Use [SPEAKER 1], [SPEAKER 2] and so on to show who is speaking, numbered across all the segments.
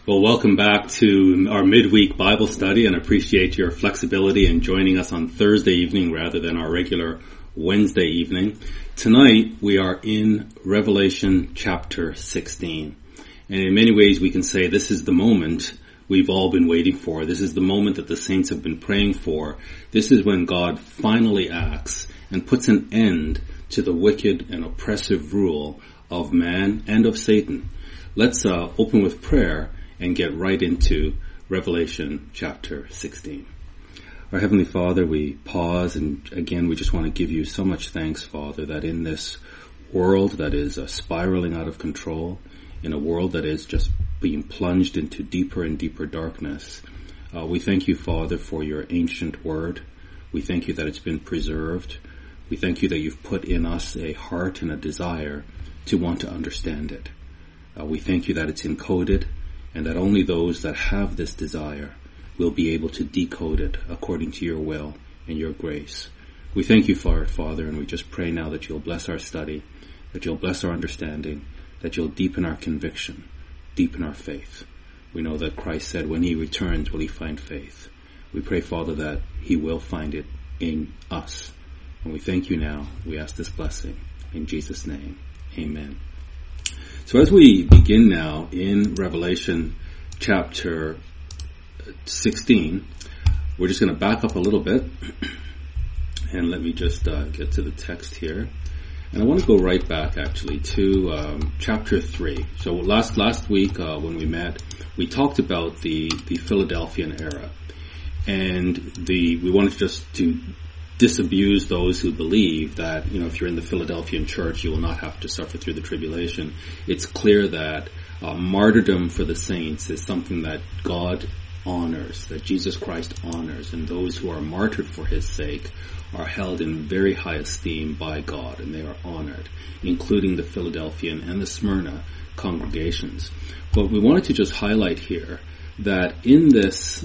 [SPEAKER 1] Well, welcome back to our midweek Bible study, and appreciate your flexibility in joining us on Thursday evening rather than our regular Wednesday evening. Tonight we are in Revelation chapter 16. And in many ways we can say this is the moment we've all been waiting for. This is the moment that the saints have been praying for. This is when God finally acts and puts an end to the wicked and oppressive rule of man and of Satan. Let's open with prayer and get right into Revelation chapter 16. Our Heavenly Father, we pause, and again we just want to give you so much thanks, Father, that in this world that is spiraling out of control, in a world that is just being plunged into deeper and deeper darkness, we thank you, Father, for your ancient word. We thank you that it's been preserved. We thank you that you've put in us a heart and a desire to want to understand it. We thank you that it's encoded, and that only those that have this desire will be able to decode it according to your will and your grace. We thank you for it, Father, and we just pray now that you'll bless our study, that you'll bless our understanding, that you'll deepen our conviction, deepen our faith. We know that Christ said when he returns will he find faith. We pray, Father, that he will find it in us. And we thank you now. We ask this blessing in Jesus' name. Amen. So as we begin now in Revelation chapter 16, we're just going to back up a little bit, and let me just get to the text here. And I want to go right back actually to chapter 3. So last week when we met, we talked about the Philadelphian era, and we wanted just to disabuse those who believe that, if you're in the Philadelphian church, you will not have to suffer through the tribulation. It's clear that martyrdom for the saints is something that God honors, that Jesus Christ honors, and those who are martyred for his sake are held in very high esteem by God, and they are honored, including the Philadelphian and the Smyrna congregations. But we wanted to just highlight here that in this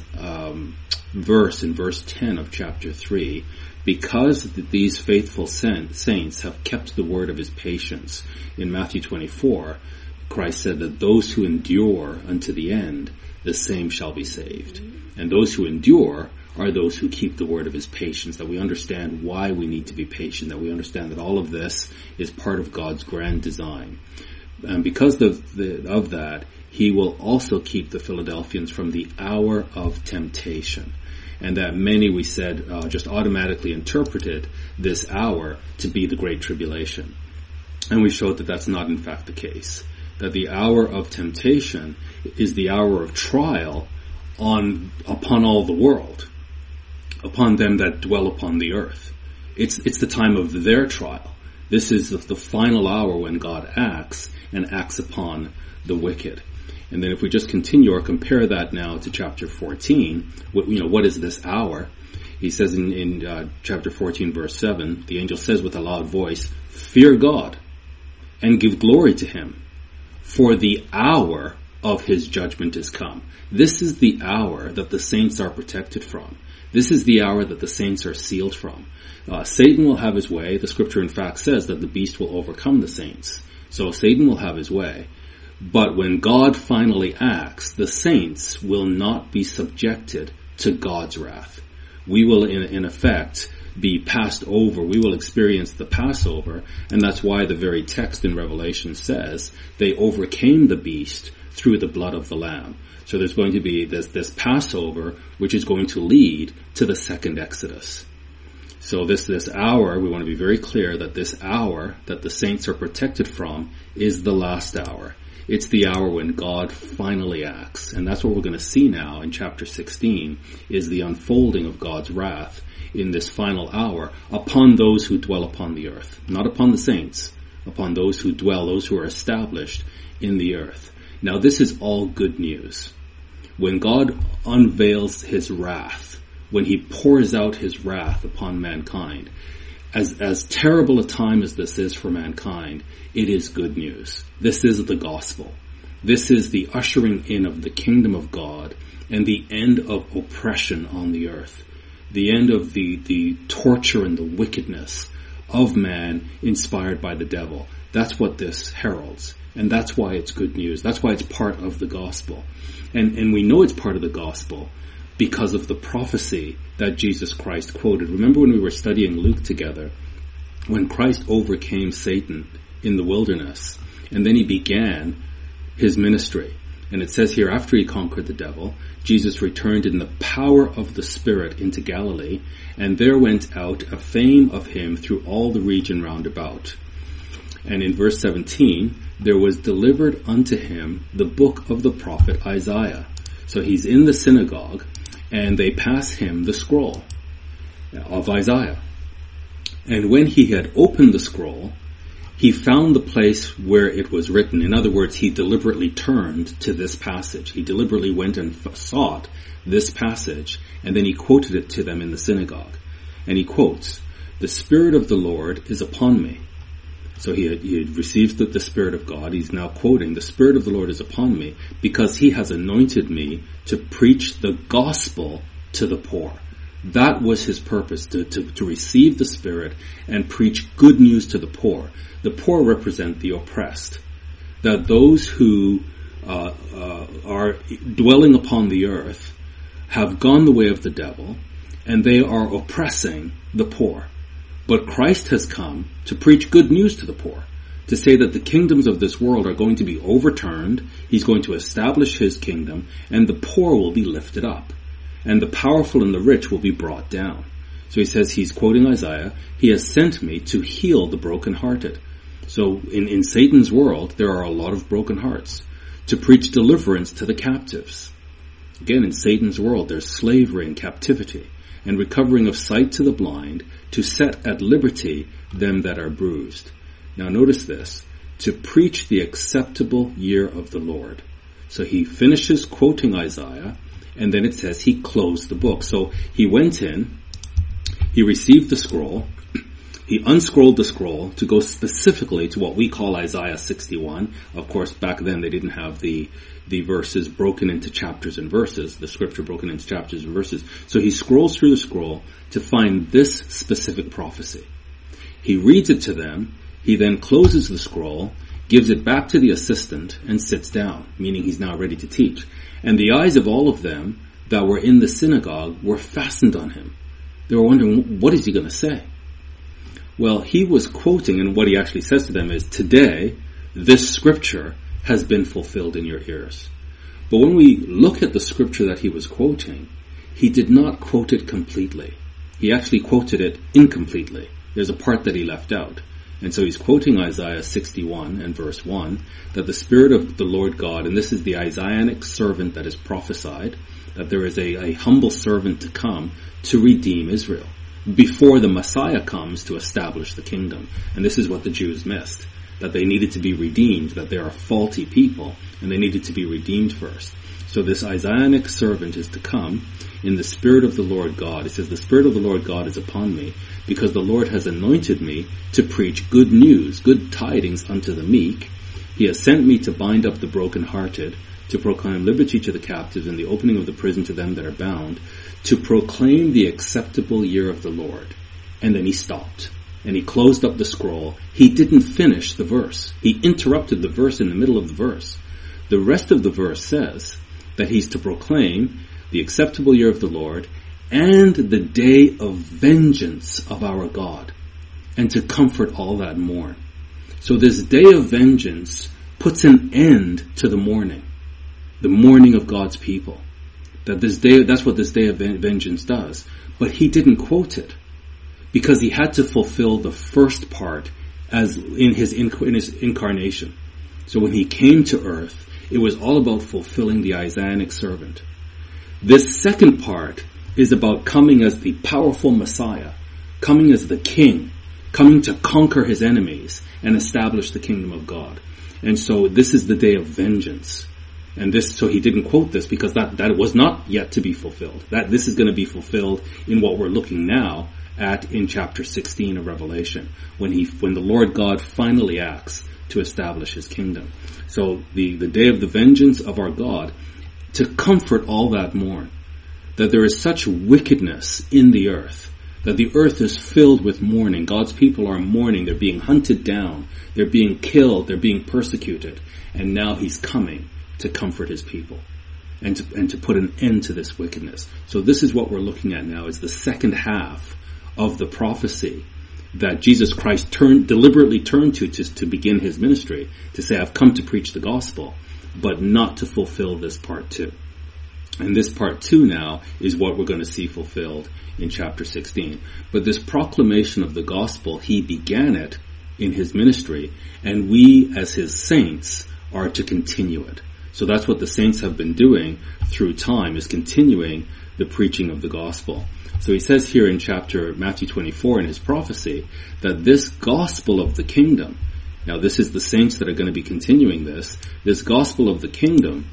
[SPEAKER 1] verse, in verse 10 of chapter 3, because these faithful saints have kept the word of his patience. In Matthew 24, Christ said that those who endure unto the end, the same shall be saved. And those who endure are those who keep the word of his patience, that we understand why we need to be patient, that we understand that all of this is part of God's grand design. And because of that, he will also keep the Philadelphians from the hour of temptation. And that many, we said, just automatically interpreted this hour to be the Great Tribulation. And we showed that that's not in fact the case. That the hour of temptation is the hour of trial upon all the world, upon them that dwell upon the earth. It's the time of their trial. This is the final hour when God acts, and acts upon the wicked. And then if we just continue or compare that now to chapter 14, what is this hour? He says in chapter 14 verse 7, the angel says with a loud voice, "Fear God and give glory to him, for the hour of his judgment is come." This is the hour that the saints are protected from. This is the hour that the saints are sealed from. Satan will have his way. The scripture in fact says that the beast will overcome the saints. So Satan will have his way. But when God finally acts, the saints will not be subjected to God's wrath. We will, in effect, be passed over. We will experience the Passover, and that's why the very text in Revelation says they overcame the beast through the blood of the Lamb. So there's going to be this Passover, which is going to lead to the second Exodus. So this hour, we want to be very clear that this hour that the saints are protected from is the last hour. It's the hour when God finally acts. And that's what we're going to see now in chapter 16, is the unfolding of God's wrath in this final hour upon those who dwell upon the earth. Not upon the saints, upon those who dwell, those who are established in the earth. Now this is all good news. When God unveils his wrath, when he pours out his wrath upon mankind, as terrible a time as this is for mankind, it is good news. This is the gospel. This is the ushering in of the kingdom of God and the end of oppression on the earth. The end of the torture and the wickedness of man inspired by the devil. That's what this heralds. And that's why it's good news. That's why it's part of the gospel. And we know it's part of the gospel because of the prophecy that Jesus Christ quoted. Remember when we were studying Luke together, when Christ overcame Satan in the wilderness, and then he began his ministry. And it says here, after he conquered the devil, Jesus returned in the power of the Spirit into Galilee, and there went out a fame of him through all the region round about. And in verse 17, there was delivered unto him the book of the prophet Isaiah. So he's in the synagogue, and they pass him the scroll of Isaiah. And when he had opened the scroll, he found the place where it was written. In other words, he deliberately turned to this passage. He deliberately went and sought this passage, and then he quoted it to them in the synagogue. And he quotes, "The Spirit of the Lord is upon me." So he had received the Spirit of God. He's now quoting, "The Spirit of the Lord is upon me because he has anointed me to preach the gospel to the poor." That was his purpose, to receive the Spirit and preach good news to the poor. The poor represent the oppressed. That those who are dwelling upon the earth have gone the way of the devil, and they are oppressing the poor. But Christ has come to preach good news to the poor, to say that the kingdoms of this world are going to be overturned, he's going to establish his kingdom, and the poor will be lifted up, and the powerful and the rich will be brought down. So he says, he's quoting Isaiah, "He has sent me to heal the brokenhearted." So in Satan's world, there are a lot of broken hearts. To preach deliverance to the captives. Again, in Satan's world, there's slavery and captivity, and recovering of sight to the blind, to set at liberty them that are bruised. Now notice this, to preach the acceptable year of the Lord. So he finishes quoting Isaiah, and then it says he closed the book. So he went in, he received the scroll, he unscrolled the scroll to go specifically to what we call Isaiah 61. Of course, back then they didn't have the verses broken into chapters and verses, the scripture broken into chapters and verses. So he scrolls through the scroll to find this specific prophecy. He reads it to them, he then closes the scroll, gives it back to the assistant, and sits down, meaning he's now ready to teach. And the eyes of all of them that were in the synagogue were fastened on him. They were wondering, what is he going to say? Well, he was quoting, and what he actually says to them is, "Today, this scripture has been fulfilled in your ears." But when we look at the scripture that he was quoting, he did not quote it completely. He actually quoted it incompletely. There's a part that he left out. And so he's quoting Isaiah 61 and verse 1, that the Spirit of the Lord God, and this is the Isaianic servant that is prophesied, that there is a humble servant to come to redeem Israel before the Messiah comes to establish the kingdom. And this is what the Jews missed, that they needed to be redeemed, that they are faulty people, and they needed to be redeemed first. So this Isaianic servant is to come in the Spirit of the Lord God. It says, "The Spirit of the Lord God is upon me, because the Lord has anointed me to preach good news, good tidings unto the meek. He has sent me to bind up the brokenhearted, to proclaim liberty to the captives and the opening of the prison to them that are bound, to proclaim the acceptable year of the Lord." And then he stopped. And he closed up the scroll. He didn't finish the verse. He interrupted the verse in the middle of the verse. The rest of the verse says that he's to proclaim the acceptable year of the Lord and the day of vengeance of our God, and to comfort all that mourn. So this day of vengeance puts an end to the mourning of God's people. That's what this day of vengeance does. But he didn't quote it, because he had to fulfill the first part as in his incarnation. So when he came to earth, it was all about fulfilling the Isaianic servant. This second part is about coming as the powerful Messiah, coming as the king, coming to conquer his enemies and establish the kingdom of God. And so this is the day of vengeance. And so he didn't quote this because that was not yet to be fulfilled. This is going to be fulfilled in what we're looking now at in chapter 16 of Revelation, when the Lord God finally acts to establish his kingdom. So the day of the vengeance of our God, to comfort all that mourn, that there is such wickedness in the earth, that the earth is filled with mourning. God's people are mourning. They're being hunted down. They're being killed. They're being persecuted. And now he's coming to comfort his people and to put an end to this wickedness. So this is what we're looking at now, is the second half of the prophecy that Jesus Christ deliberately turned to begin his ministry, to say, I've come to preach the gospel, but not to fulfill this part 2. And this part 2 now is what we're going to see fulfilled in chapter 16. But this proclamation of the gospel, he began it in his ministry, and we as his saints are to continue it. So that's what the saints have been doing through time, is continuing the preaching of the gospel. So he says here in Matthew 24 in his prophecy that this gospel of the kingdom, now this is the saints that are going to be continuing this gospel of the kingdom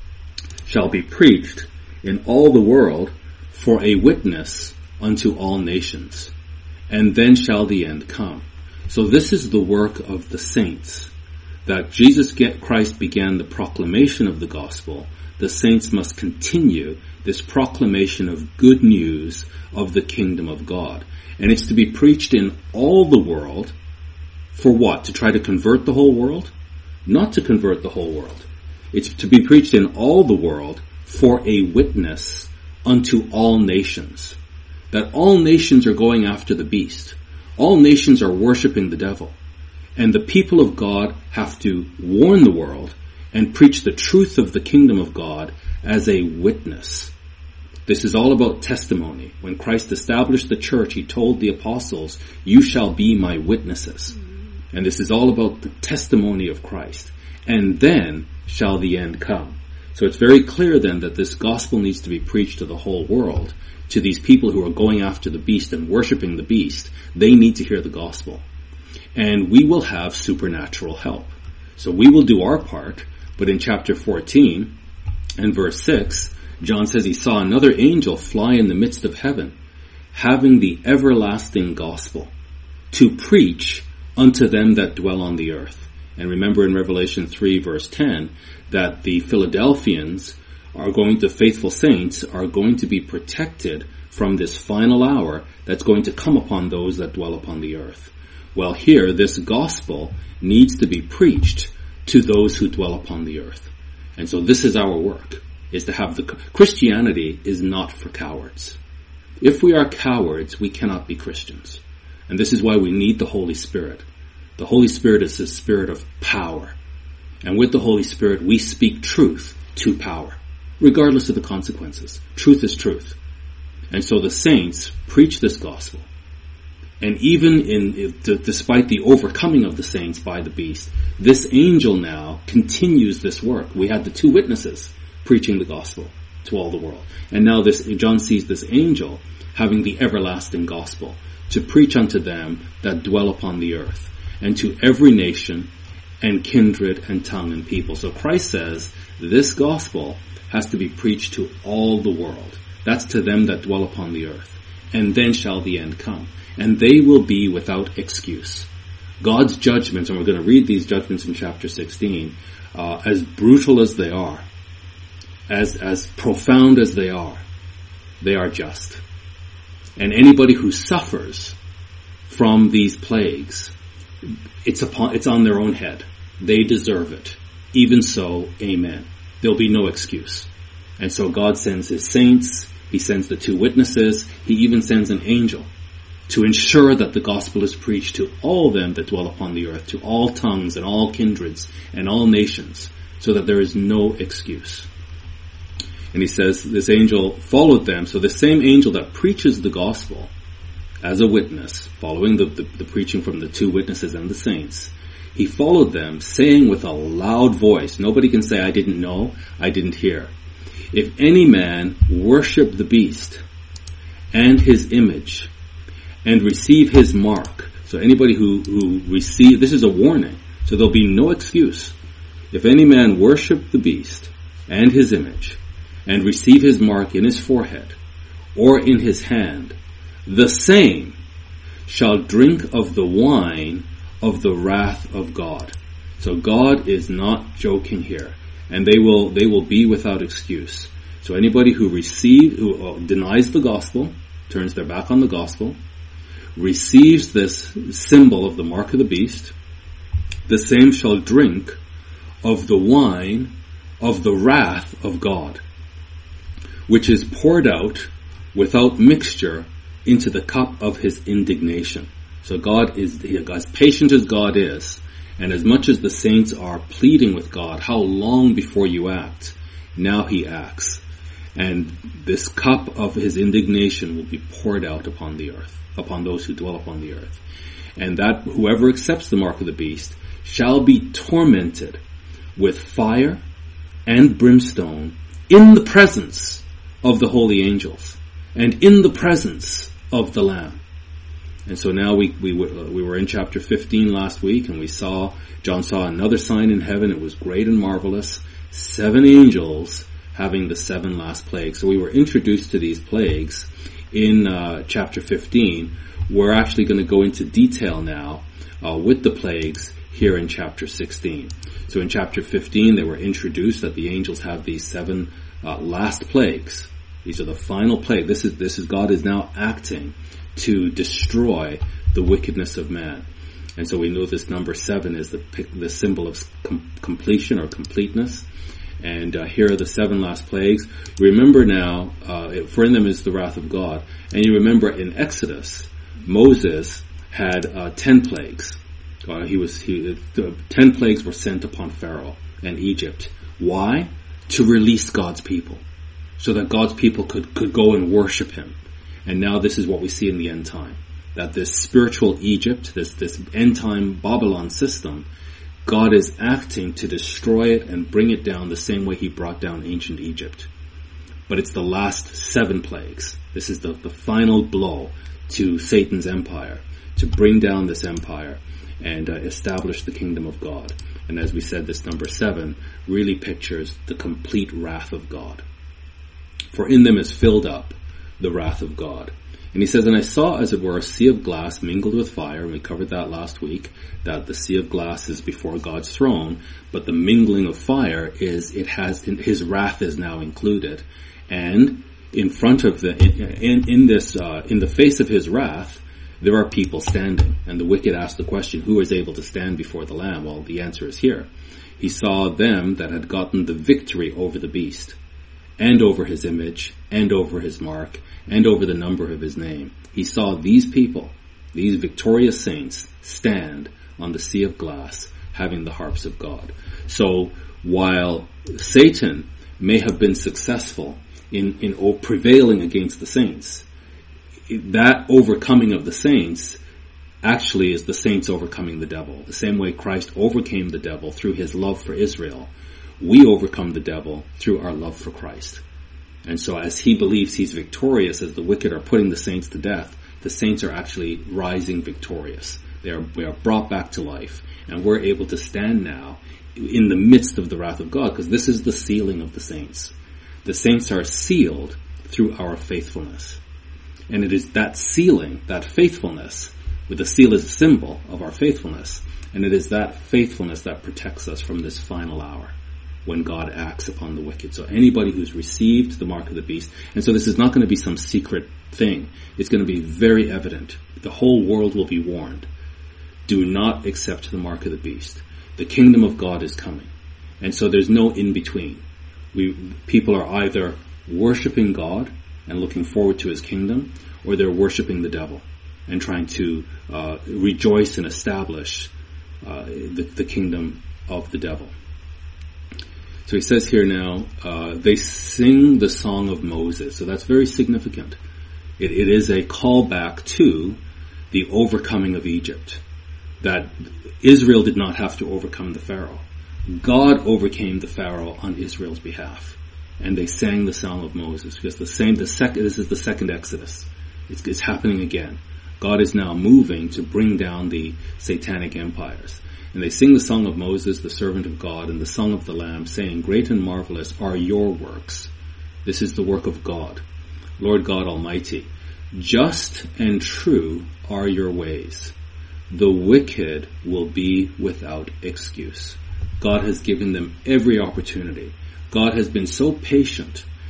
[SPEAKER 1] shall be preached in all the world for a witness unto all nations, and then shall the end come. So this is the work of the saints, that Jesus Christ began the proclamation of the gospel. The saints must continue this proclamation of good news of the kingdom of God. And it's to be preached in all the world. For what? To try to convert the whole world? Not to convert the whole world. It's to be preached in all the world for a witness unto all nations. That all nations are going after the beast. All nations are worshiping the devil. And the people of God have to warn the world and preach the truth of the kingdom of God as a witness. This is all about testimony. When Christ established the church, he told the apostles, you shall be my witnesses. And this is all about the testimony of Christ. And then shall the end come. So it's very clear then that this gospel needs to be preached to the whole world, to these people who are going after the beast and worshiping the beast. They need to hear the gospel. And we will have supernatural help. So we will do our part, but in chapter 14 and verse 6, John says he saw another angel fly in the midst of heaven, having the everlasting gospel, to preach unto them that dwell on the earth. And remember in Revelation 3 verse 10, that the Philadelphians faithful saints are going to be protected from this final hour that's going to come upon those that dwell upon the earth. Well, here, this gospel needs to be preached to those who dwell upon the earth. And so this is our work, is to have Christianity is not for cowards. If we are cowards, we cannot be Christians. And this is why we need the Holy Spirit. The Holy Spirit is the spirit of power. And with the Holy Spirit, we speak truth to power, regardless of the consequences. Truth is truth. And so the saints preach this gospel. And even despite the overcoming of the saints by the beast, this angel now continues this work. We had the 2 witnesses preaching the gospel to all the world. And now John sees this angel having the everlasting gospel to preach unto them that dwell upon the earth, and to every nation and kindred and tongue and people. So Christ says this gospel has to be preached to all the world. That's to them that dwell upon the earth. And then shall the end come. And they will be without excuse. God's judgments, and we're going to read these judgments in chapter 16, as brutal as they are, as profound as they are just. And anybody who suffers from these plagues, it's on their own head. They deserve it. Even so, amen. There'll be no excuse. And so God sends his saints, he sends the 2 witnesses, he even sends an angel to ensure that the gospel is preached to all them that dwell upon the earth, to all tongues and all kindreds and all nations, so that there is no excuse. And he says this angel followed them. So the same angel that preaches the gospel as a witness, following the preaching from the 2 witnesses and the saints, he followed them, saying with a loud voice, nobody can say, I didn't know, I didn't hear. If any man worship the beast and his image and receive his mark. So anybody who receive, this is a warning. So there'll be no excuse. If any man worship the beast and his image and receive his mark in his forehead or in his hand, the same shall drink of the wine of the wrath of God. So God is not joking here. And they will be without excuse. So anybody who denies the gospel, turns their back on the gospel, receives this symbol of the mark of the beast, the same shall drink of the wine of the wrath of God, which is poured out without mixture into the cup of his indignation. So God is, as patient as God is, and as much as the saints are pleading with God, how long before you act? Now he acts. And this cup of his indignation will be poured out upon the earth, upon those who dwell upon the earth. And that whoever accepts the mark of the beast shall be tormented with fire and brimstone in the presence of the holy angels and in the presence of the Lamb. And so now we were in chapter 15 last week, and John saw another sign in heaven. It was great and marvelous. 7 angels having the 7 last plagues. So we were introduced to these plagues in chapter 15. We're actually going to go into detail now with the plagues here in chapter 16. So in chapter 15 they were introduced that the angels have these 7 last plagues. These are the final plague. This is God is now acting to destroy the wickedness of man. And so we know this number 7 is the symbol of completion or completeness. And here are the 7 last plagues. Remember now, for in them is the wrath of God. And you remember in Exodus, Moses had 10 plagues. 10 plagues were sent upon Pharaoh and Egypt. Why? To release God's people, so that God's people could go and worship him. And now this is what we see in the end time. That this spiritual Egypt, this end time Babylon system, God is acting to destroy it and bring it down the same way he brought down ancient Egypt. But it's the last 7 plagues. This is the final blow to Satan's empire, to bring down this empire and establish the kingdom of God. And as we said, this number 7 really pictures the complete wrath of God. For in them is filled up the wrath of God. And he says, and I saw as it were a sea of glass mingled with fire, and we covered that last week, that the sea of glass is before God's throne, but the mingling of fire is, his wrath is now included. And in front of in the face of his wrath, there are people standing. And the wicked ask the question, who is able to stand before the Lamb? Well, the answer is here. He saw them that had gotten the victory over the beast, and over his image, and over his mark, and over the number of his name. He saw these people, these victorious saints, stand on the sea of glass, having the harps of God. So, while Satan may have been successful in prevailing against the saints, that overcoming of the saints actually is the saints overcoming the devil. The same way Christ overcame the devil through his love for Israel, we overcome the devil through our love for Christ. And so as he believes he's victorious, as the wicked are putting the saints to death, the saints are actually rising victorious. We are brought back to life. And we're able to stand now in the midst of the wrath of God, because this is the sealing of the saints. The saints are sealed through our faithfulness. And it is that sealing, that faithfulness, with the seal is a symbol of our faithfulness, and it is that faithfulness that protects us from this final hour, when God acts upon the wicked. So anybody who's received the mark of the beast, and so this is not going to be some secret thing. It's going to be very evident. The whole world will be warned. Do not accept the mark of the beast. The kingdom of God is coming. And so there's no in-between. People are either worshiping God and looking forward to his kingdom, or they're worshiping the devil and trying to rejoice and establish the kingdom of the devil. So he says here now, they sing the song of Moses. So that's very significant. It is a callback to the overcoming of Egypt. That Israel did not have to overcome the Pharaoh. God overcame the Pharaoh on Israel's behalf. And they sang the song of Moses. Because this is the second Exodus. It's happening again. God is now moving to bring down the satanic empires. And they sing the song of Moses, the servant of God, and the song of the Lamb, saying, great and marvelous are your works. This is the work of God, Lord God Almighty. Just and true are your ways. The wicked will be without excuse. God has given them every opportunity. God has been so patient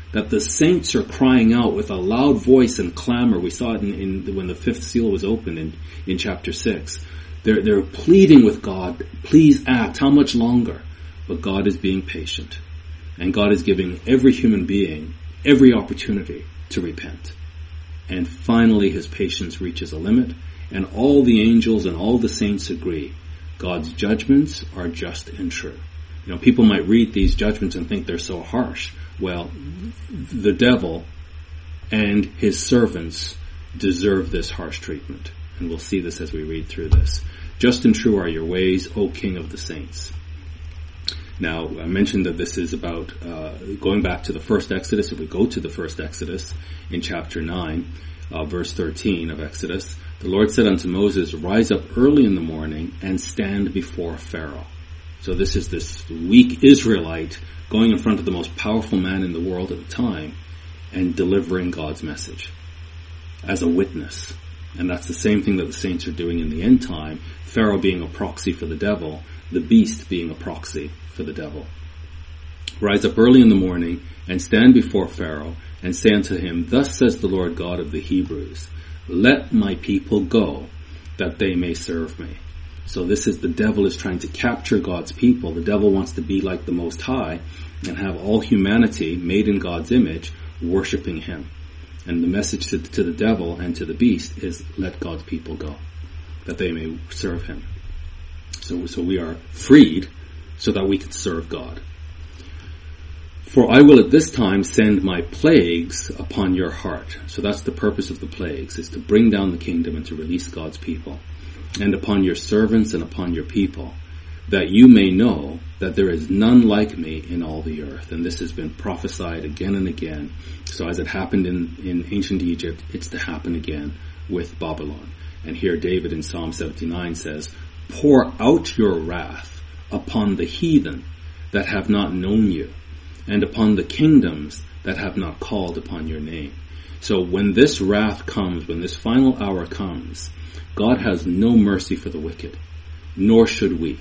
[SPEAKER 1] that the saints are crying out with a loud voice and clamor. We saw it when the fifth seal was opened in chapter 6. They're pleading with God, please act, how much longer? But God is being patient. And God is giving every human being every opportunity to repent. And finally his patience reaches a limit, and all the angels and all the saints agree. God's judgments are just and true. People might read these judgments and think they're so harsh. Well, the devil and his servants deserve this harsh treatment. And we'll see this as we read through this. Just and true are your ways, O King of the saints. Now, I mentioned that this is about going back to the first Exodus. If we go to the first Exodus in chapter 9, verse 13 of Exodus, the Lord said unto Moses, rise up early in the morning and stand before Pharaoh. So this is this weak Israelite going in front of the most powerful man in the world at the time and delivering God's message as a witness. And that's the same thing that the saints are doing in the end time. Pharaoh being a proxy for the devil, the beast being a proxy for the devil. Rise up early in the morning and stand before Pharaoh and say unto him, thus says the Lord God of the Hebrews, let my people go that they may serve me. So this is the devil is trying to capture God's people. The devil wants to be like the Most High and have all humanity made in God's image worshiping him. And the message to the devil and to the beast is let God's people go that they may serve him. So we are freed so that we can serve God. For I will at this time send my plagues upon your heart. So that's the purpose of the plagues, is to bring down the kingdom and to release God's people. And upon your servants and upon your people, that you may know that there is none like me in all the earth. And this has been prophesied again and again. So as it happened in ancient Egypt, it's to happen again with Babylon. And here David in Psalm 79 says, pour out your wrath upon the heathen that have not known you, and upon the kingdoms that have not called upon your name. So when this wrath comes, when this final hour comes, God has no mercy for the wicked, nor should we.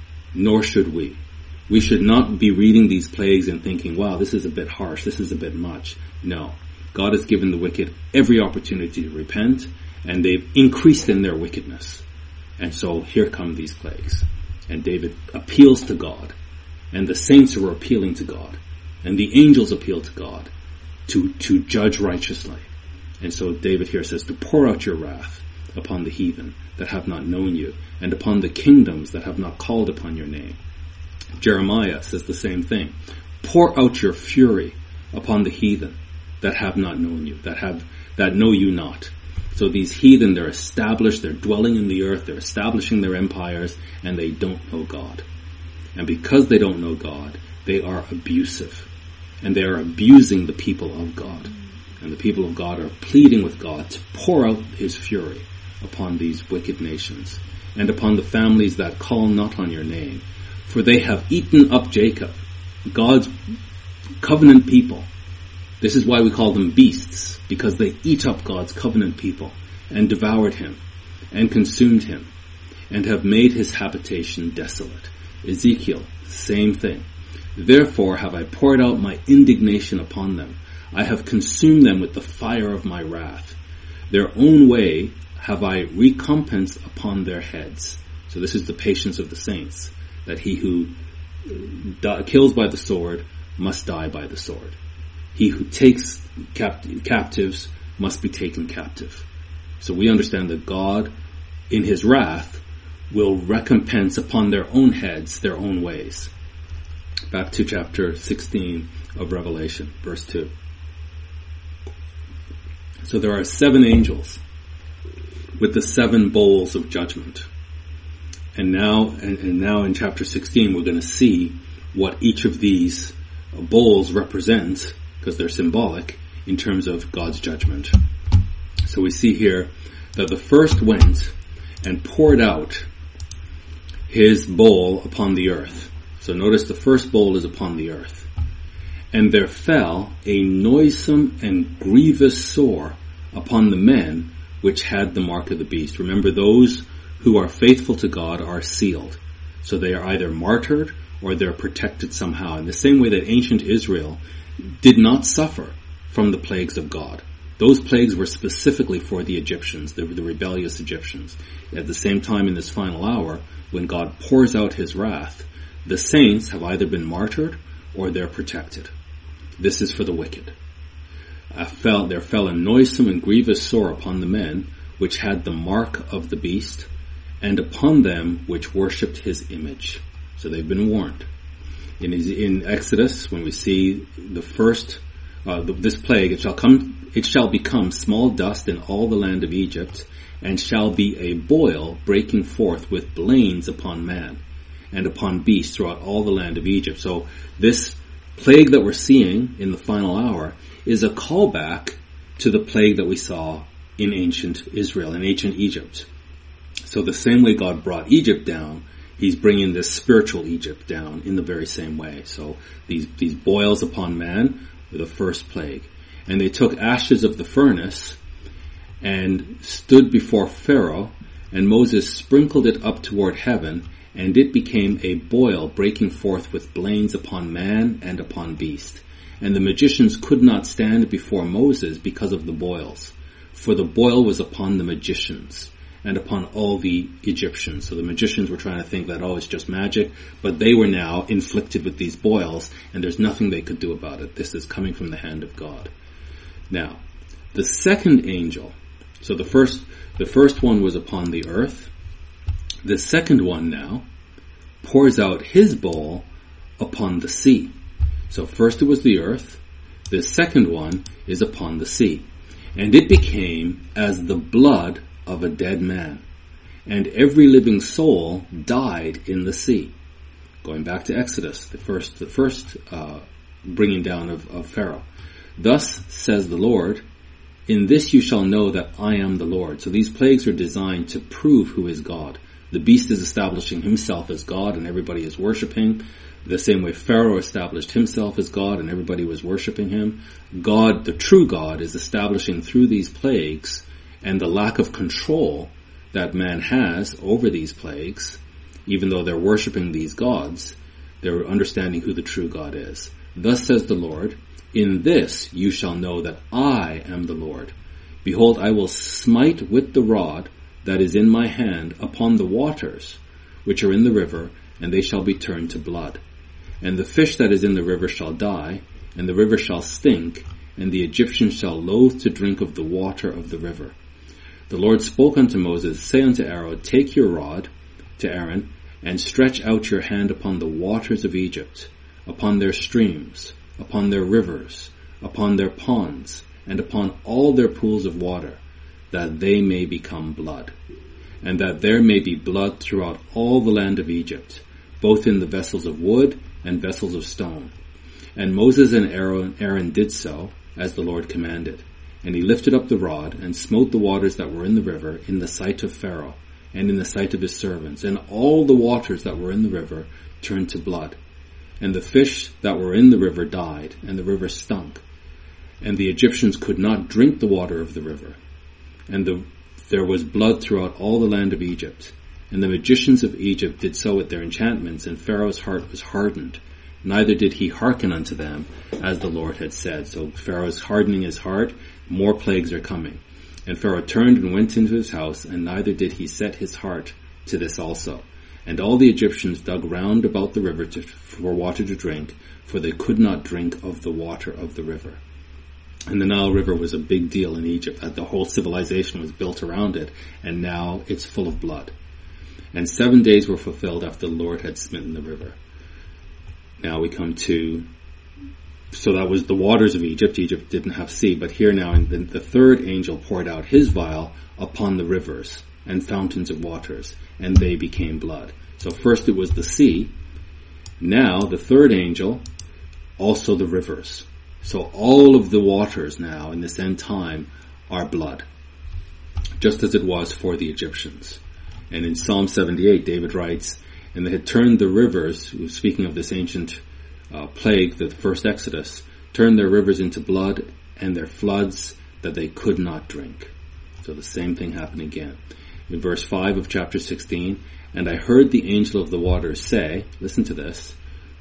[SPEAKER 1] Nor should we. We should not be reading these plagues and thinking, wow, this is a bit harsh, this is a bit much. No. God has given the wicked every opportunity to repent, and they've increased in their wickedness. And so here come these plagues. And David appeals to God, and the saints are appealing to God, and the angels appeal to God to judge righteously. And so David here says to pour out your wrath upon the heathen that have not known you, and upon the kingdoms that have not called upon your name. Jeremiah says the same thing. Pour out your fury upon the heathen that have not known you, that know you not. So these heathen, they're established, they're dwelling in the earth, they're establishing their empires, and they don't know God. And because they don't know God, they are abusive. And they are abusing the people of God. And the people of God are pleading with God to pour out his fury upon these wicked nations, and upon the families that call not on your name. For they have eaten up Jacob, God's covenant people. This is why we call them beasts, because they eat up God's covenant people, and devoured him, and consumed him, and have made his habitation desolate. Ezekiel, same thing. Therefore have I poured out my indignation upon them. I have consumed them with the fire of my wrath. Their own way have I recompensed upon their heads. So this is the patience of the saints, that he who kills by the sword must die by the sword. He who takes captives must be taken captive. So we understand that God, in his wrath, will recompense upon their own heads their own ways. Back to chapter 16 of Revelation, verse 2. So there are 7 angels with the 7 bowls of judgment. And now in chapter 16 we're going to see what each of these bowls represents, because they're symbolic in terms of God's judgment. So we see here that the first went and poured out his bowl upon the earth. So notice the first bowl is upon the earth. And there fell a noisome and grievous sore upon the men which had the mark of the beast. Remember, those who are faithful to God are sealed. So they are either martyred or they're protected somehow. In the same way that ancient Israel did not suffer from the plagues of God. Those plagues were specifically for the Egyptians, the rebellious Egyptians. At the same time, in this final hour, when God pours out his wrath, the saints have either been martyred or they're protected. This is for the wicked. There fell a noisome and grievous sore upon the men which had the mark of the beast, and upon them which worshipped his image. So they've been warned. In Exodus, when we see the first, this plague, it shall become small dust in all the land of Egypt, and shall be a boil breaking forth with blains upon man, and upon beasts throughout all the land of Egypt. So this plague that we're seeing in the final hour is a callback to the plague that we saw in ancient Israel, in ancient Egypt. So the same way God brought Egypt down, he's bringing this spiritual Egypt down in the very same way. So these boils upon man were the first plague. And they took ashes of the furnace and stood before Pharaoh, and Moses sprinkled it up toward heaven, and it became a boil breaking forth with blains upon man and upon beast. And the magicians could not stand before Moses because of the boils, for the boil was upon the magicians and upon all the Egyptians. So the magicians were trying to think that, it's just magic, but they were now inflicted with these boils, and there's nothing they could do about it. This is coming from the hand of God. Now, the second angel, so the first one was upon the earth. The second one now pours out his bowl upon the sea. So first it was the earth. The second one is upon the sea. And it became as the blood of a dead man, and every living soul died in the sea. Going back to Exodus, the first bringing down of Pharaoh. Thus says the Lord, in this you shall know that I am the Lord. So these plagues are designed to prove who is God. The beast is establishing himself as God, and everybody is worshiping. The same way Pharaoh established himself as God, and everybody was worshiping him. God, the true God, is establishing through these plagues and the lack of control that man has over these plagues. Even though they're worshiping these gods, they're understanding who the true God is. Thus says the Lord, in this you shall know that I am the Lord. Behold, I will smite with the rod that is in my hand upon the waters which are in the river, and they shall be turned to blood. And the fish that is in the river shall die, and the river shall stink, and the Egyptians shall loathe to drink of the water of the river. The Lord spoke unto Moses, say unto Aaron, take your rod, to Aaron, and stretch out your hand upon the waters of Egypt, upon their streams, upon their rivers, upon their ponds, and upon all their pools of water, that they may become blood, and that there may be blood throughout all the land of Egypt, both in the vessels of wood and vessels of stone. And Moses and Aaron did so, as the Lord commanded. And he lifted up the rod, and smote the waters that were in the river in the sight of Pharaoh, and in the sight of his servants. And all the waters that were in the river turned to blood. And the fish that were in the river died, and the river stunk. And the Egyptians could not drink the water of the river. And there was blood throughout all the land of Egypt. And the magicians of Egypt did so with their enchantments, and Pharaoh's heart was hardened. Neither did he hearken unto them, as the Lord had said. So Pharaoh is hardening his heart. More plagues are coming. And Pharaoh turned and went into his house, and neither did he set his heart to this also. And all the Egyptians dug round about the river for water to drink, for they could not drink of the water of the river. And the Nile River was a big deal in Egypt. The whole civilization was built around it, and now it's full of blood. And 7 days were fulfilled after the Lord had smitten the river. Now we come to, so that was the waters of Egypt. Egypt didn't have sea, but here now the third angel poured out his vial upon the rivers and fountains of waters, and they became blood. So first it was the sea. Now the third angel, also the rivers. So all of the waters now in this end time are blood, just as it was for the Egyptians. And in Psalm 78, David writes, and they had turned the rivers, speaking of this ancient plague, the first Exodus, turned their rivers into blood, and their floods that they could not drink. So the same thing happened again. In verse 5 of chapter 16, and I heard the angel of the waters say, listen to this,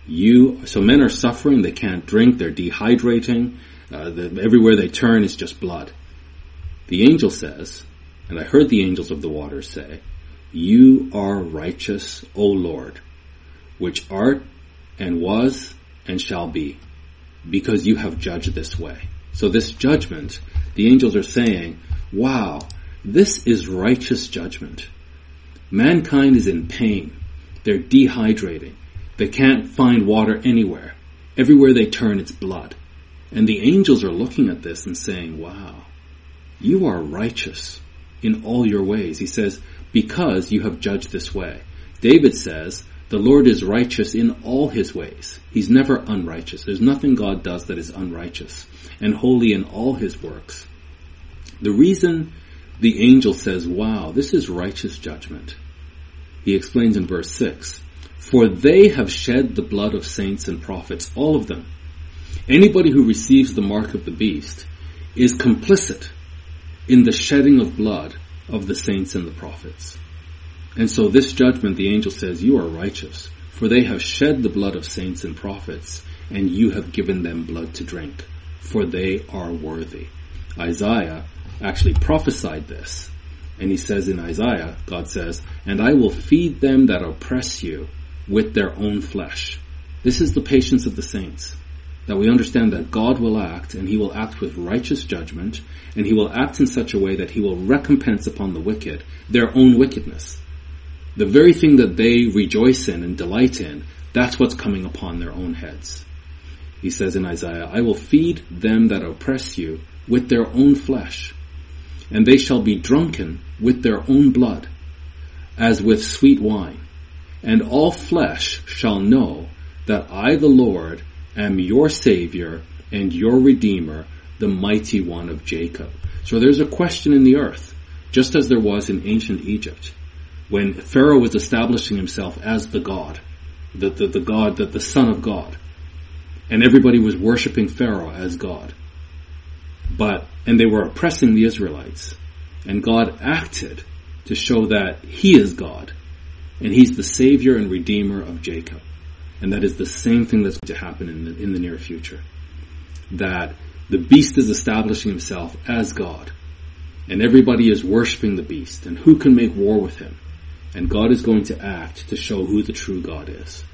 [SPEAKER 1] So men are suffering, they can't drink, they're dehydrating, everywhere they turn is just blood. The angel says, and I heard the angels of the waters say, you are righteous, O Lord, which art and was and shall be, because you have judged this way. So this judgment, the angels are saying, wow, this is righteous judgment. Mankind is in pain. They're dehydrating. They can't find water anywhere. Everywhere they turn, it's blood. And the angels are looking at this and saying, wow, you are righteous in all your ways. He says, because you have judged this way. David says, the Lord is righteous in all his ways. He's never unrighteous. There's nothing God does that is unrighteous, and holy in all his works. The reason the angel says, wow, this is righteous judgment, he explains in verse 6, for they have shed the blood of saints and prophets, all of them. Anybody who receives the mark of the beast is complicit in the shedding of blood of the saints and the prophets. And so this judgment, the angel says, you are righteous, for they have shed the blood of saints and prophets, and you have given them blood to drink, for they are worthy. Isaiah actually prophesied this, and he says in Isaiah, God says, and I will feed them that oppress you with their own flesh. This is the patience of the saints, that we understand that God will act, and he will act with righteous judgment, and he will act in such a way that he will recompense upon the wicked their own wickedness. The very thing that they rejoice in and delight in, that's what's coming upon their own heads. He says in Isaiah, I will feed them that oppress you with their own flesh, and they shall be drunken with their own blood, as with sweet wine. And all flesh shall know that I, the Lord, am your Savior and your Redeemer, the mighty one of Jacob. So there's a question in the earth, just as there was in ancient Egypt, when Pharaoh was establishing himself as the God, the Son of God, and everybody was worshiping Pharaoh as God. And they were oppressing the Israelites, and God acted to show that he is God, and he's the Savior and Redeemer of Jacob. And that is the same thing that's going to happen in the near future. That the beast is establishing himself as God, and everybody is worshiping the beast, and who can make war with him? And God is going to act to show who the true God is,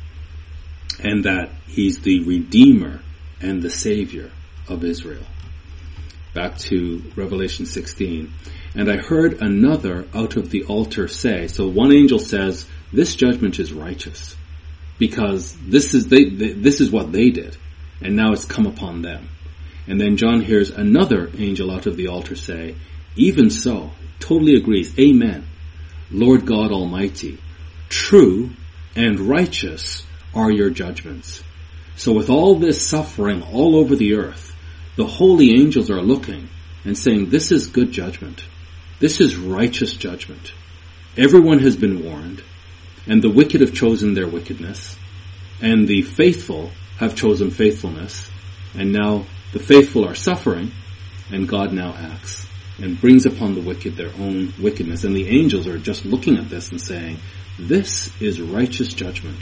[SPEAKER 1] and that he's the Redeemer and the Savior of Israel. Back to Revelation 16. And I heard another out of the altar say, so one angel says, this judgment is righteous, because this is what they did, and now it's come upon them. And then John hears another angel out of the altar say, even so, totally agrees, amen, Lord God Almighty, true and righteous are your judgments. So with all this suffering all over the earth, the holy angels are looking and saying, this is good judgment. This is righteous judgment. Everyone has been warned, and the wicked have chosen their wickedness, and the faithful have chosen faithfulness, and now the faithful are suffering, and God now acts and brings upon the wicked their own wickedness. And the angels are just looking at this and saying, this is righteous judgment.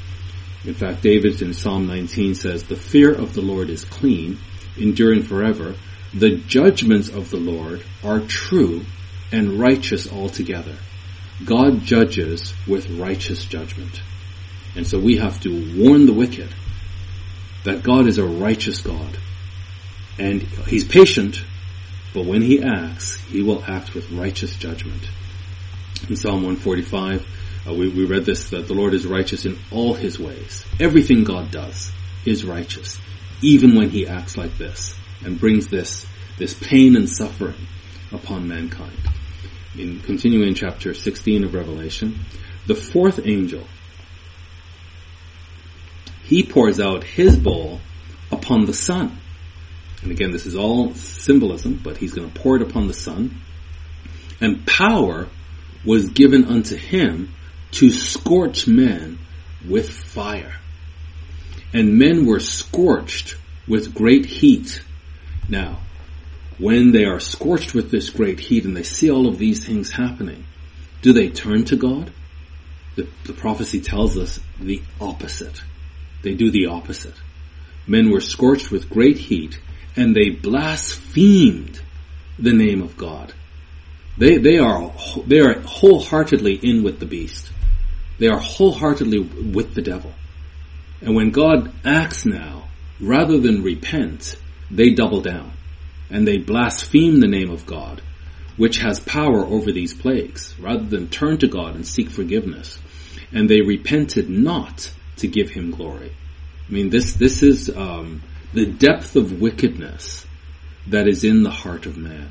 [SPEAKER 1] In fact, David in Psalm 19 says, the fear of the Lord is clean, enduring forever. The judgments of the Lord are true and righteous altogether. God judges with righteous judgment. And so we have to warn the wicked that God is a righteous God. And he's patient, but when he acts, he will act with righteous judgment. In Psalm 145, we read this, that the Lord is righteous in all his ways. Everything God does is righteous, even when he acts like this and brings this pain and suffering upon mankind. In continuing in chapter 16 of Revelation, the fourth angel, he pours out his bowl upon the sun. And again, this is all symbolism, but he's going to pour it upon the sun. And power was given unto him to scorch men with fire. And men were scorched with great heat. Now, when they are scorched with this great heat and they see all of these things happening, do they turn to God? The prophecy tells us the opposite. They do the opposite. Men were scorched with great heat, and they blasphemed the name of God. They are wholeheartedly in with the beast. They are wholeheartedly with the devil. And when God acts now, rather than repent, they double down. And they blaspheme the name of God, which has power over these plagues, rather than turn to God and seek forgiveness. And they repented not to give him glory. I mean, this is the depth of wickedness that is in the heart of man.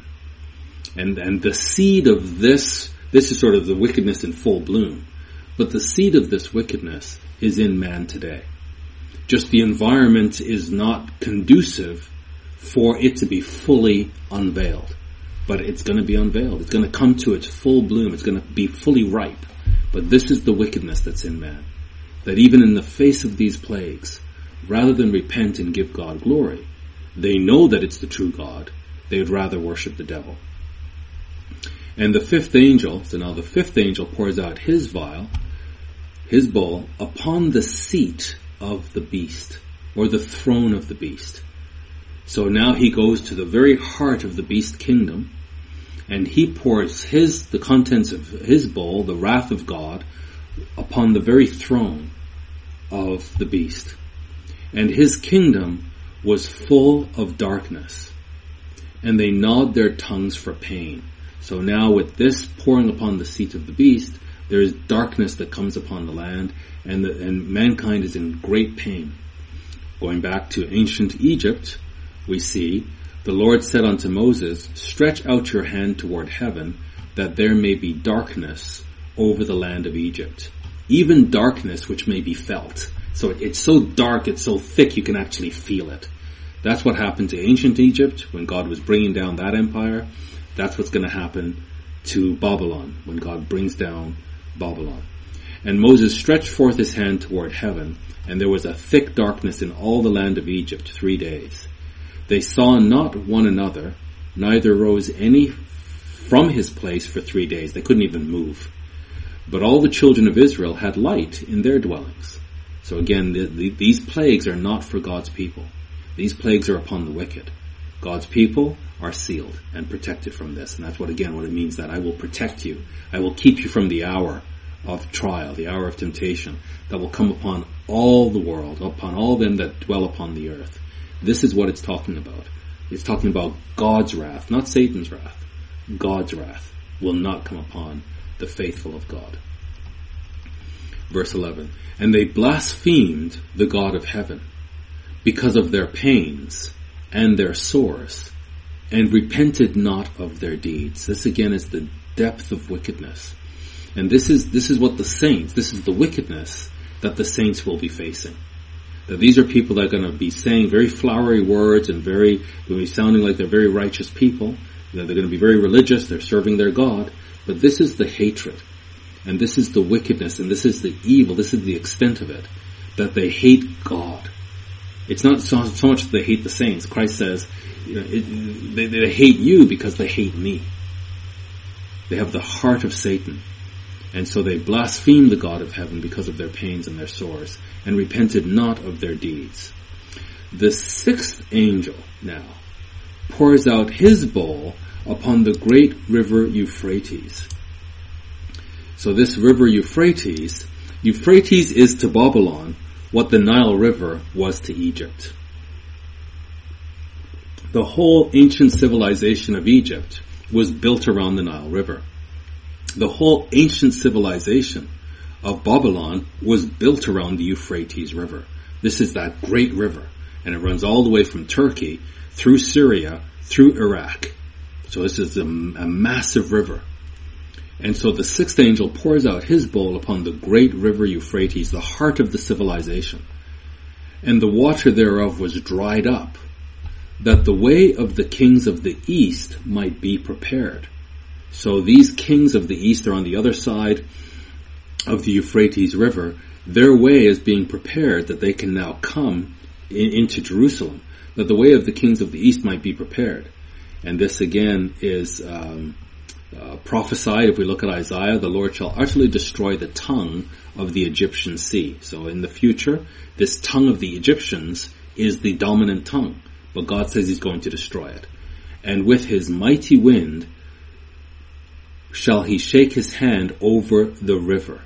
[SPEAKER 1] And the seed of this is sort of the wickedness in full bloom. But the seed of this wickedness is in man today. Just the environment is not conducive for it to be fully unveiled. But it's going to be unveiled. It's going to come to its full bloom. It's going to be fully ripe. But this is the wickedness that's in man. That even in the face of these plagues, rather than repent and give God glory, they know that it's the true God. They would rather worship the devil. And the fifth angel, so now the fifth angel pours out his vial, his bowl, upon the seat of the beast, or the throne of the beast. So now he goes to the very heart of the beast kingdom, and he pours the contents of his bowl, the wrath of God, upon the very throne of the beast. And his kingdom was full of darkness, and they gnawed their tongues for pain. So now with this pouring upon the seat of the beast, there is darkness that comes upon the land, and mankind is in great pain. Going back to ancient Egypt, we see, the Lord said unto Moses, stretch out your hand toward heaven, that there may be darkness over the land of Egypt. Even darkness which may be felt. So it's so dark, it's so thick, you can actually feel it. That's what happened to ancient Egypt when God was bringing down that empire. That's what's going to happen to Babylon when God brings down Babylon. And Moses stretched forth his hand toward heaven, and there was a thick darkness in all the land of Egypt 3 days. They saw not one another, neither rose any from his place for 3 days. They couldn't even move. But all the children of Israel had light in their dwellings. So again, these plagues are not for God's people. These plagues are upon the wicked. God's people are sealed and protected from this. And that's what it means, that I will protect you. I will keep you from the hour of trial, the hour of temptation that will come upon all the world, upon all them that dwell upon the earth. This is what it's talking about. It's talking about God's wrath, not Satan's wrath. God's wrath will not come upon the faithful of God. Verse 11, and they blasphemed the God of heaven because of their pains and their sores, and repented not of their deeds. This again is the depth of wickedness. And this is what this is the wickedness that the saints will be facing. That these are people that are going to be saying very flowery words and going to be sounding like they're very righteous people. They're going to be very religious, they're serving their God. But this is the hatred, and this is the wickedness, and this is the evil, this is the extent of it, that they hate God. It's not so much that they hate the saints. Christ says, they hate you because they hate me. They have the heart of Satan. And so they blaspheme the God of heaven because of their pains and their sores, and repented not of their deeds. The sixth angel now pours out his bowl upon the great river Euphrates. So this river Euphrates is to Babylon what the Nile River was to Egypt. The whole ancient civilization of Egypt was built around the Nile River. The whole ancient civilization of Babylon was built around the Euphrates River. This is that great river, and it runs all the way from Turkey, through Syria, through Iraq. So this is a massive river. And so the sixth angel pours out his bowl upon the great river Euphrates, the heart of the civilization. And the water thereof was dried up, that the way of the kings of the east might be prepared. So these kings of the east are on the other side of the Euphrates River. Their way is being prepared that they can now come into Jerusalem, that the way of the kings of the east might be prepared. And this again is prophesied, if we look at Isaiah, the Lord shall utterly destroy the tongue of the Egyptian sea. So in the future, this tongue of the Egyptians is the dominant tongue, but God says he's going to destroy it. And with his mighty wind shall he shake his hand over the river,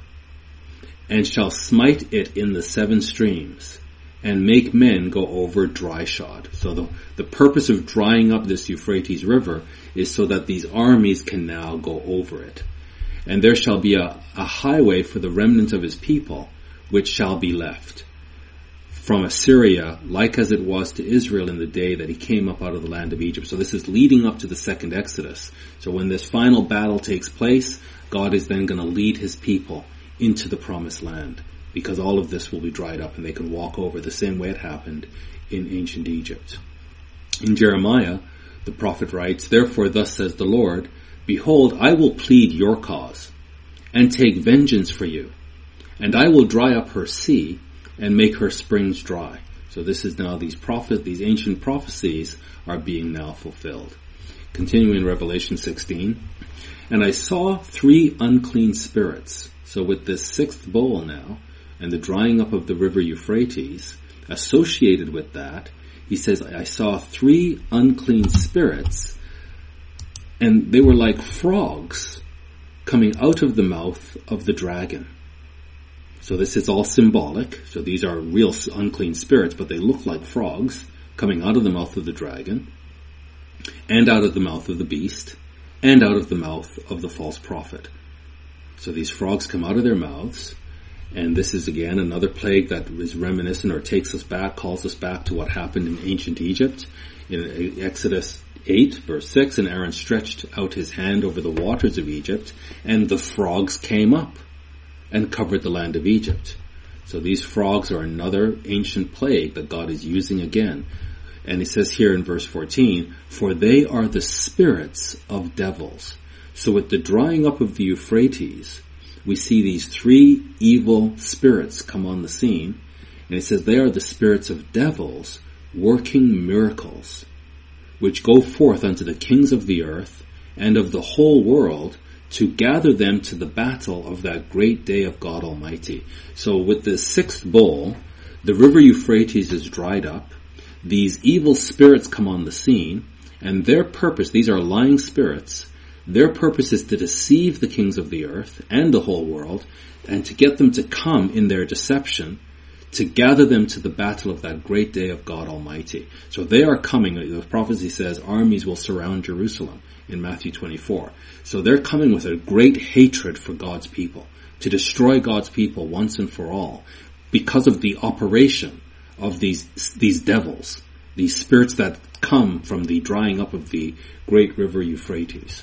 [SPEAKER 1] and shall smite it in the 7 streams, and make men go over dry shod. So the purpose of drying up this Euphrates River is so that these armies can now go over it. And there shall be a highway for the remnant of his people, which shall be left from Assyria, like as it was to Israel in the day that he came up out of the land of Egypt. So this is leading up to the second Exodus. So when this final battle takes place, God is then going to lead his people into the promised land, because all of this will be dried up and they can walk over the same way it happened in ancient Egypt. In Jeremiah, the prophet writes, "Therefore thus says the Lord, behold, I will plead your cause, and take vengeance for you, and I will dry up her sea, and make her springs dry." So this is now these ancient prophecies are being now fulfilled. Continuing in Revelation 16, "And I saw 3 unclean spirits." So with this 6th bowl now, and the drying up of the river Euphrates, associated with that, he says, "I saw 3 unclean spirits, and they were like frogs coming out of the mouth of the dragon." So this is all symbolic. So these are real unclean spirits, but they look like frogs coming out of the mouth of the dragon, and out of the mouth of the beast, and out of the mouth of the false prophet. So these frogs come out of their mouths, and this is again another plague that is reminiscent or takes us back, calls us back to what happened in ancient Egypt. In Exodus 8, verse 6, "And Aaron stretched out his hand over the waters of Egypt, and the frogs came up and covered the land of Egypt." So these frogs are another ancient plague that God is using again. And he says here in verse 14, "For they are the spirits of devils." So with the drying up of the Euphrates, we see these 3 evil spirits come on the scene. And it says they are the spirits of devils working miracles, which go forth unto the kings of the earth and of the whole world, to gather them to the battle of that great day of God Almighty. So with the 6th bowl, the river Euphrates is dried up. These evil spirits come on the scene, and their purpose, these are lying spirits, their purpose is to deceive the kings of the earth and the whole world, and to get them to come in their deception, to gather them to the battle of that great day of God Almighty. So they are coming. The prophecy says armies will surround Jerusalem in Matthew 24. So they're coming with a great hatred for God's people, to destroy God's people once and for all, because of the operation of these devils, these spirits that come from the drying up of the great river Euphrates.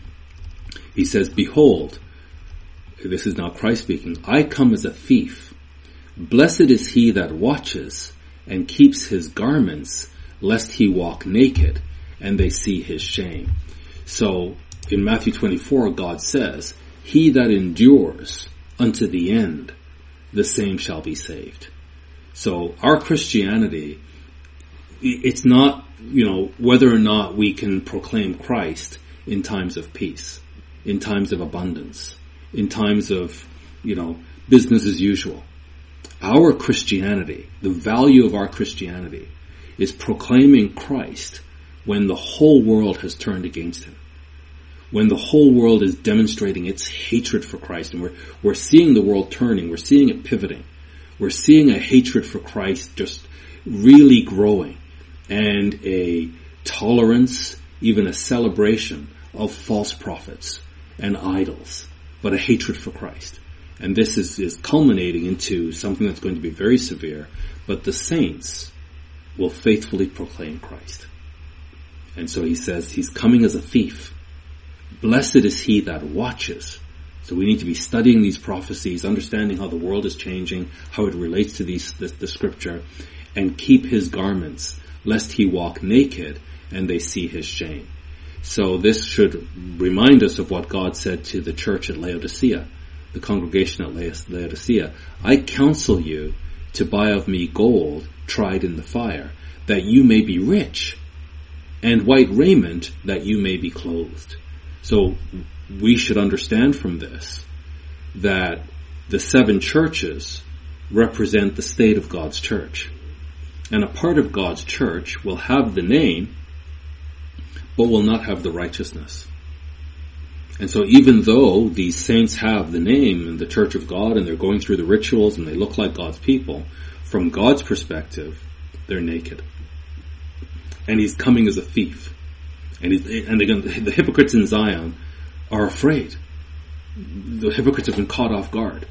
[SPEAKER 1] He says, "Behold," this is now Christ speaking, "I come as a thief. Blessed is he that watches and keeps his garments, lest he walk naked and they see his shame." So in Matthew 24, God says, "He that endures unto the end, the same shall be saved." So our Christianity, it's not, whether or not we can proclaim Christ in times of peace, in times of abundance, in times of, business as usual. Our Christianity, the value of our Christianity, is proclaiming Christ when the whole world has turned against him. When the whole world is demonstrating its hatred for Christ, and we're seeing the world turning, we're seeing it pivoting. We're seeing a hatred for Christ just really growing, and a tolerance, even a celebration of false prophets and idols, but a hatred for Christ. And this is culminating into something that's going to be very severe, but the saints will faithfully proclaim Christ. And so he says he's coming as a thief. Blessed is he that watches. So we need to be studying these prophecies, understanding how the world is changing, how it relates to the scripture, and keep his garments, lest he walk naked and they see his shame. So this should remind us of what God said to the church at Laodicea, the congregation at Laodicea. "I counsel you to buy of me gold tried in the fire, that you may be rich, and white raiment, that you may be clothed." So we should understand from this that the 7 churches represent the state of God's church. And a part of God's church will have the name, but will not have the righteousness. And so even though these saints have the name and the church of God, and they're going through the rituals and they look like God's people, from God's perspective, they're naked. And he's coming as a thief. And again, the hypocrites in Zion are afraid. The hypocrites have been caught off guard.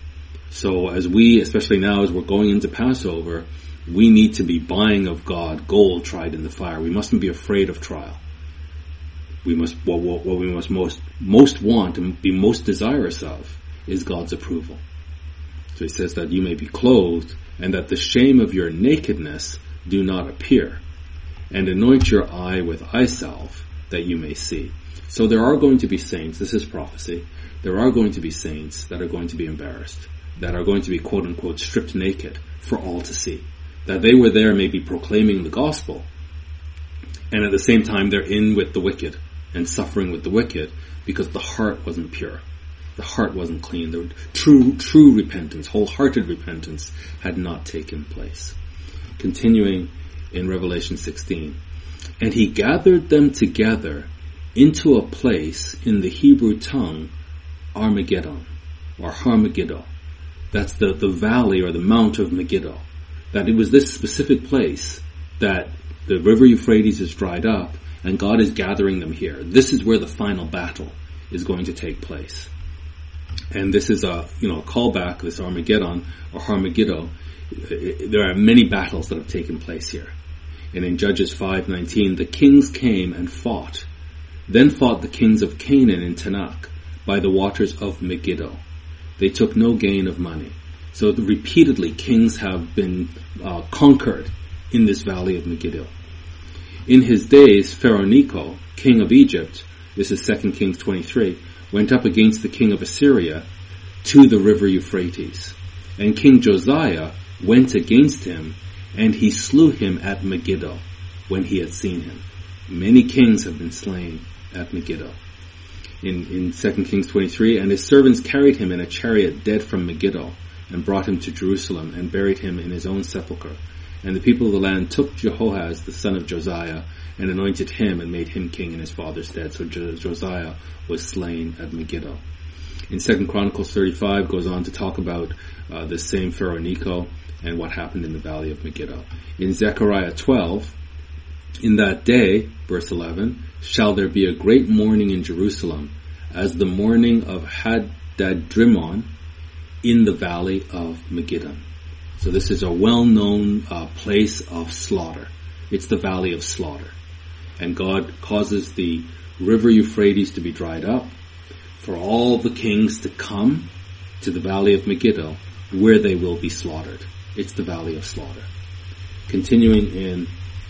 [SPEAKER 1] So as we, especially now as we're going into Passover, we need to be buying of God gold tried in the fire. We mustn't be afraid of trial. We must, what we must most want and be most desirous of is God's approval. So he says that you may be clothed, and that the shame of your nakedness do not appear, and anoint your eye with eye salve, that you may see. So there are going to be saints, this is prophecy, there are going to be saints that are going to be embarrassed, that are going to be quote unquote stripped naked for all to see. That they were there maybe proclaiming the gospel, and at the same time they're in with the wicked and suffering with the wicked because the heart wasn't pure. The heart wasn't clean. The true repentance, wholehearted repentance had not taken place. Continuing in Revelation 16. And he gathered them together into a place in the Hebrew tongue, Armageddon, or Harmageddo. That's the valley or the mount of Megiddo. That it was this specific place that the river Euphrates is dried up and God is gathering them here. This is where the final battle is going to take place. And this is a callback, this Armageddon or Harmageddo. There are many battles that have taken place here. And in Judges 5:19, the kings came and fought. Then fought the kings of Canaan in Tanakh by the waters of Megiddo. They took no gain of money. So repeatedly kings have been conquered in this valley of Megiddo. In his days, Pharaoh Necho, king of Egypt, this is 2 Kings 23, went up against the king of Assyria to the river Euphrates. And King Josiah went against him, and he slew him at Megiddo when he had seen him. Many kings have been slain at Megiddo. In 2 Kings 23, and his servants carried him in a chariot dead from Megiddo, and brought him to Jerusalem, and buried him in his own sepulchre. And the people of the land took Jehoahaz, the son of Josiah, and anointed him, and made him king in his father's stead. So Josiah was slain at Megiddo. In 2 Chronicles 35 goes on to talk about the same Pharaoh Necho and what happened in the valley of Megiddo. In Zechariah 12, in that day, verse 11, shall there be a great mourning in Jerusalem, as the mourning of Hadadrimmon in the valley of Megiddo. So this is a well-known place of slaughter. It's the valley of slaughter. And God causes the river Euphrates to be dried up for all the kings to come to the valley of Megiddo, where they will be slaughtered. It's the valley of slaughter. Continuing in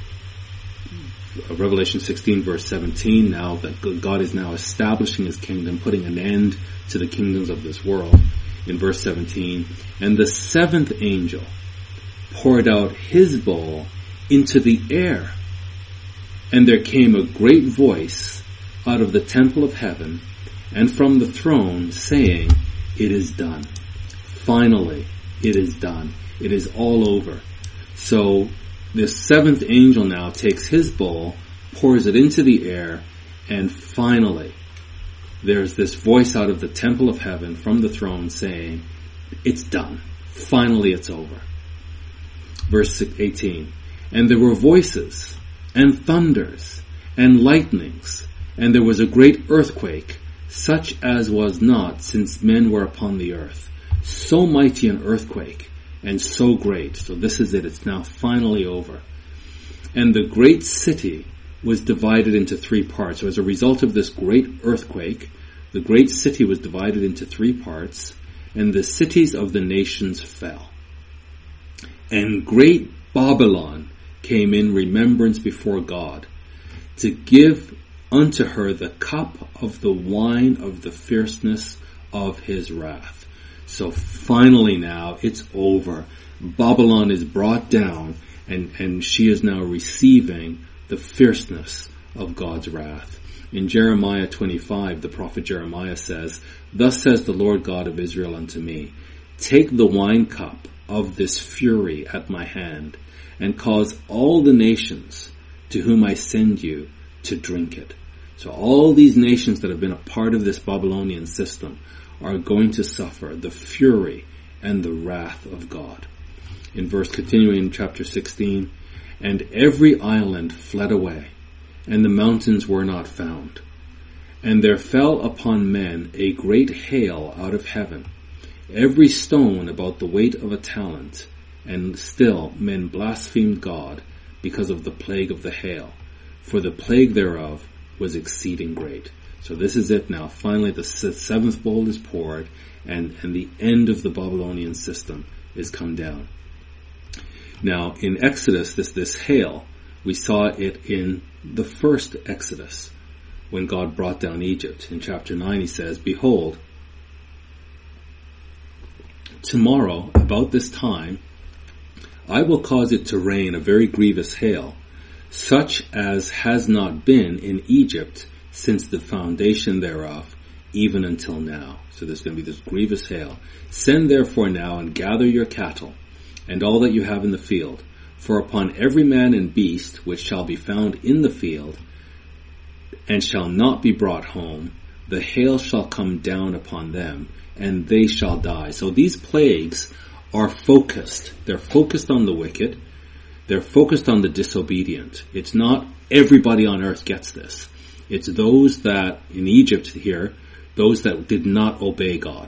[SPEAKER 1] Revelation 16 verse 17, now that God is now establishing his kingdom, putting an end to the kingdoms of this world. In verse 17, and the 7th angel poured out his bowl into the air, and there came a great voice out of the temple of heaven and from the throne, saying, it is done. Finally, it is done. It is all over. So this 7th angel now takes his bowl, pours it into the air, and finally there's this voice out of the temple of heaven from the throne saying, it's done. Finally it's over. Verse 18, and there were voices and thunders and lightnings, and there was a great earthquake, such as was not since men were upon the earth. So mighty an earthquake, and so great. So this is it. It's now finally over. And the great city was divided into 3 parts. So as a result of this great earthquake, the great city was divided into 3 parts, and the cities of the nations fell. And great Babylon came in remembrance before God, to give unto her the cup of the wine of the fierceness of his wrath. So finally now, it's over. Babylon is brought down, and she is now receiving the fierceness of God's wrath. In Jeremiah 25, the prophet Jeremiah says, "Thus says the Lord God of Israel unto me, take the wine cup of this fury at my hand, and cause all the nations to whom I send you to drink it." So all these nations that have been a part of this Babylonian system are going to suffer the fury and the wrath of God. In verse continuing in chapter 16, "And every island fled away, and the mountains were not found. And there fell upon men a great hail out of heaven, every stone about the weight of a talent, and still men blasphemed God because of the plague of the hail, for the plague thereof was exceeding great." So this is it now. Finally, the seventh bowl is poured, and the end of the Babylonian system is come down. Now, in Exodus, this hail, we saw it in the first Exodus, when God brought down Egypt. In chapter 9, he says, "Behold, tomorrow, about this time, I will cause it to rain a very grievous hail, such as has not been in Egypt since the foundation thereof, even until now." So there's going to be this grievous hail. "Send therefore now and gather your cattle, and all that you have in the field, for upon every man and beast which shall be found in the field, and shall not be brought home, the hail shall come down upon them, and they shall die." So these plagues are focused. They're focused on the wicked. They're focused on the disobedient. It's not everybody on earth gets this. It's those that, in Egypt here, those that did not obey God,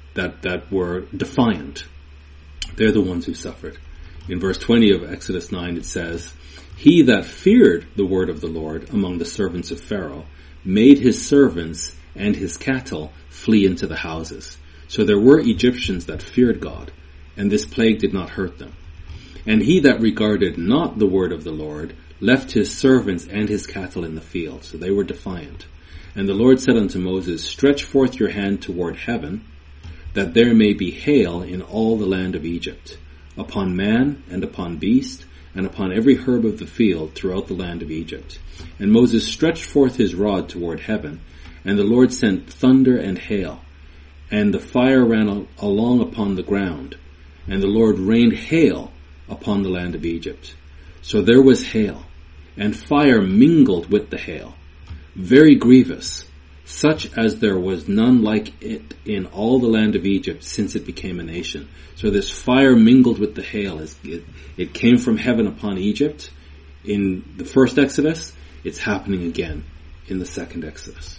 [SPEAKER 1] that were defiant. They're the ones who suffered. In verse 20 of Exodus 9 it says, "He that feared the word of the Lord among the servants of Pharaoh made his servants and his cattle flee into the houses." So there were Egyptians that feared God, and this plague did not hurt them. "And he that regarded not the word of the Lord left his servants and his cattle in the field." So they were defiant. "And the Lord said unto Moses, Stretch forth your hand toward heaven, that there may be hail in all the land of Egypt, upon man and upon beast, and upon every herb of the field throughout the land of Egypt. And Moses stretched forth his rod toward heaven, and the Lord sent thunder and hail, and the fire ran along upon the ground, and the Lord rained hail upon the land of Egypt. So there was hail, and fire mingled with the hail, very grievous, such as there was none like it in all the land of Egypt since it became a nation." So this fire mingled with the hail. It came from heaven upon Egypt in the first Exodus. It's happening again in the second Exodus.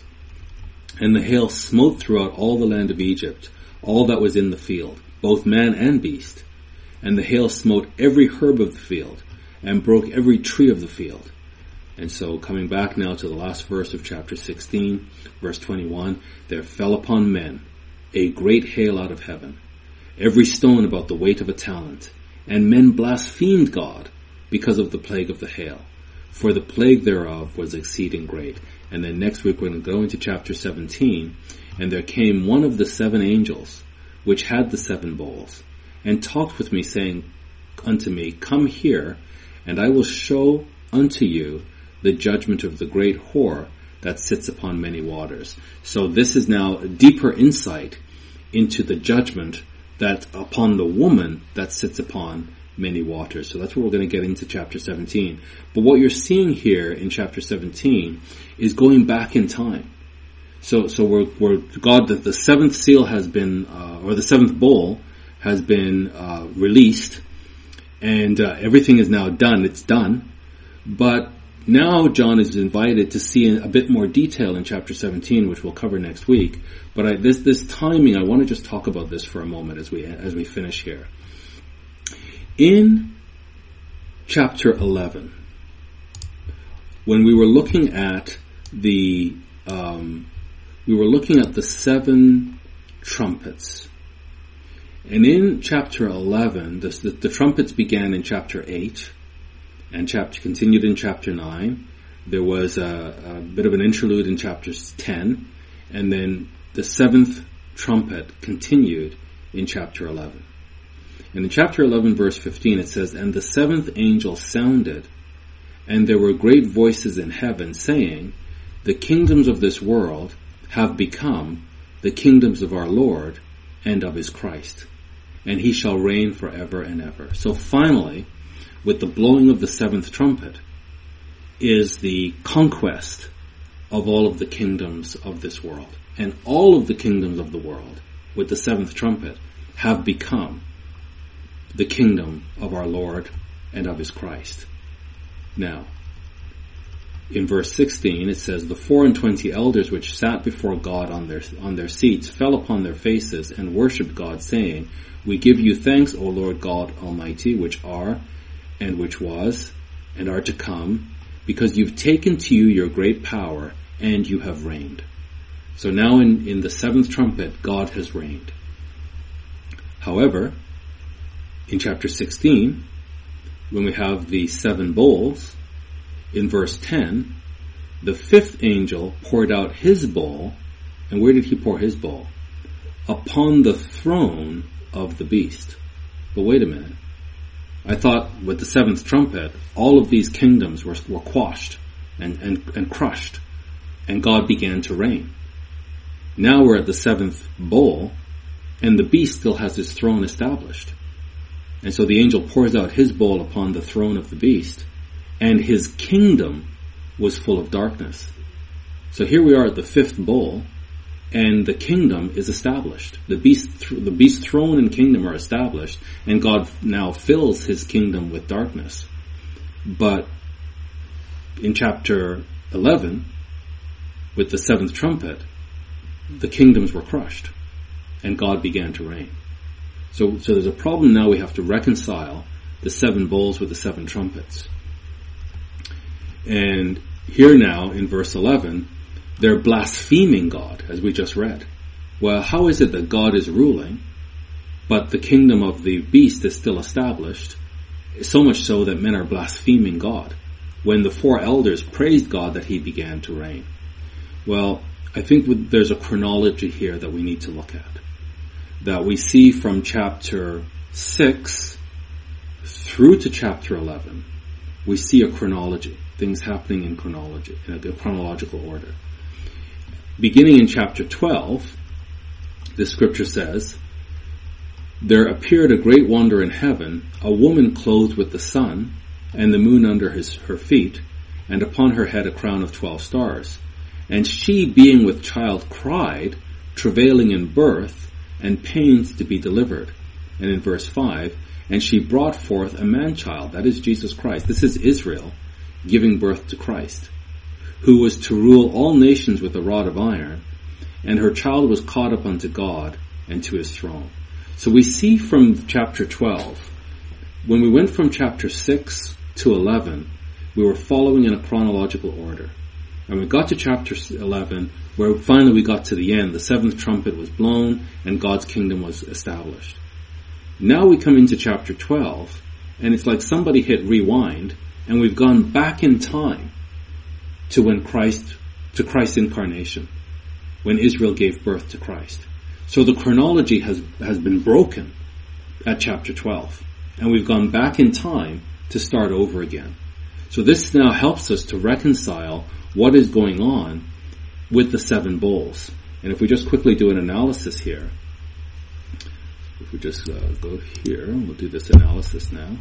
[SPEAKER 1] "And the hail smote throughout all the land of Egypt, all that was in the field, both man and beast. And the hail smote every herb of the field, and broke every tree of the field." And so coming back now to the last verse of chapter 16, verse 21, "There fell upon men a great hail out of heaven, every stone about the weight of a talent, and men blasphemed God because of the plague of the hail, for the plague thereof was exceeding great." And then next week we're going to go into chapter 17, "And there came one of the 7 angels, which had the 7 bowls, and talked with me, saying unto me, Come here, and I will show unto you the judgment of the great whore that sits upon many waters." So this is now a deeper insight into the judgment that upon the woman that sits upon many waters. So that's what we're going to get into chapter 17. But what you're seeing here in chapter 17 is going back in time. So we're God, the 7th seal has been, or the 7th bowl has been released, and everything is now done. It's done. But now John is invited to see a bit more detail in chapter 17, which we'll cover next week. But this timing, I want to just talk about this for a moment as we finish here. In chapter 11, when we were looking at the 7 trumpets, and in chapter 11, the trumpets began in chapter 8. And continued in chapter 9. There was a bit of an interlude in chapter 10, and then the 7th trumpet continued in chapter 11. And in chapter 11, verse 15, it says, "And the 7th angel sounded, And there were great voices in heaven saying, the kingdoms of this world have become the kingdoms of our Lord and of his Christ, and he shall reign forever and ever. So finally, with the blowing of the seventh trumpet, is the conquest of all of the kingdoms of this world. And all of the kingdoms of the world, with the seventh trumpet, have become the kingdom of our Lord and of his Christ. Now, in verse 16 it says, the 24 elders which sat before God on their seats fell upon their faces and worshipped God, saying, we give you thanks, O Lord God Almighty, which are, and which was, and are to come, because you've taken to you your great power, and you have reigned. So now in the seventh trumpet, God has reigned. However, in chapter 16, when we have the seven bowls, in verse 10, the fifth angel poured out his bowl, and where did he pour his bowl? Upon the throne of the beast. But wait a minute. I thought with the seventh trumpet, all of these kingdoms were quashed and crushed, and God began to reign. Now we're at the seventh bowl, and the beast still has his throne established. And so the angel pours out his bowl upon the throne of the beast, and his kingdom was full of darkness. So here we are at the fifth bowl, and the kingdom is established. The beast's throne and kingdom are established, and God now fills his kingdom with darkness. But in chapter 11, with the seventh trumpet, the kingdoms were crushed, and God began to reign. So there's a problem now. We have to reconcile the seven bowls with the seven trumpets. And here now, in verse 11, they're blaspheming God, as we just read. Well, how is it that God is ruling, but the kingdom of the beast is still established, so much so that men are blaspheming God, when the four elders praised God that he began to reign? Well, I think there's a chronology here that we need to look at, that we see from chapter 6 through to chapter 11. We see a chronology, things happening in chronology, in a chronological order. Beginning in chapter 12, the scripture says, there appeared a great wonder in heaven, a woman clothed with the sun, and the moon under her feet, and upon her head a crown of 12 stars. And she, being with child, cried, travailing in birth, and pains to be delivered. And in verse 5, and she brought forth a man-child, that is Jesus Christ. This is Israel giving birth to Christ, who was to rule all nations with a rod of iron, and her child was caught up unto God and to his throne. So we see from chapter 12, when we went from chapter 6 to 11, we were following in a chronological order. And we got to chapter 11, where finally we got to the end. The seventh trumpet was blown, and God's kingdom was established. Now we come into chapter 12, and it's like somebody hit rewind, and we've gone back in time to Christ's incarnation, when Israel gave birth to Christ. So the chronology has been broken at chapter 12, and we've gone back in time to start over again. So this now helps us to reconcile what is going on with the seven bowls. And if we just quickly do an analysis here, if we just go here, we'll do this analysis now,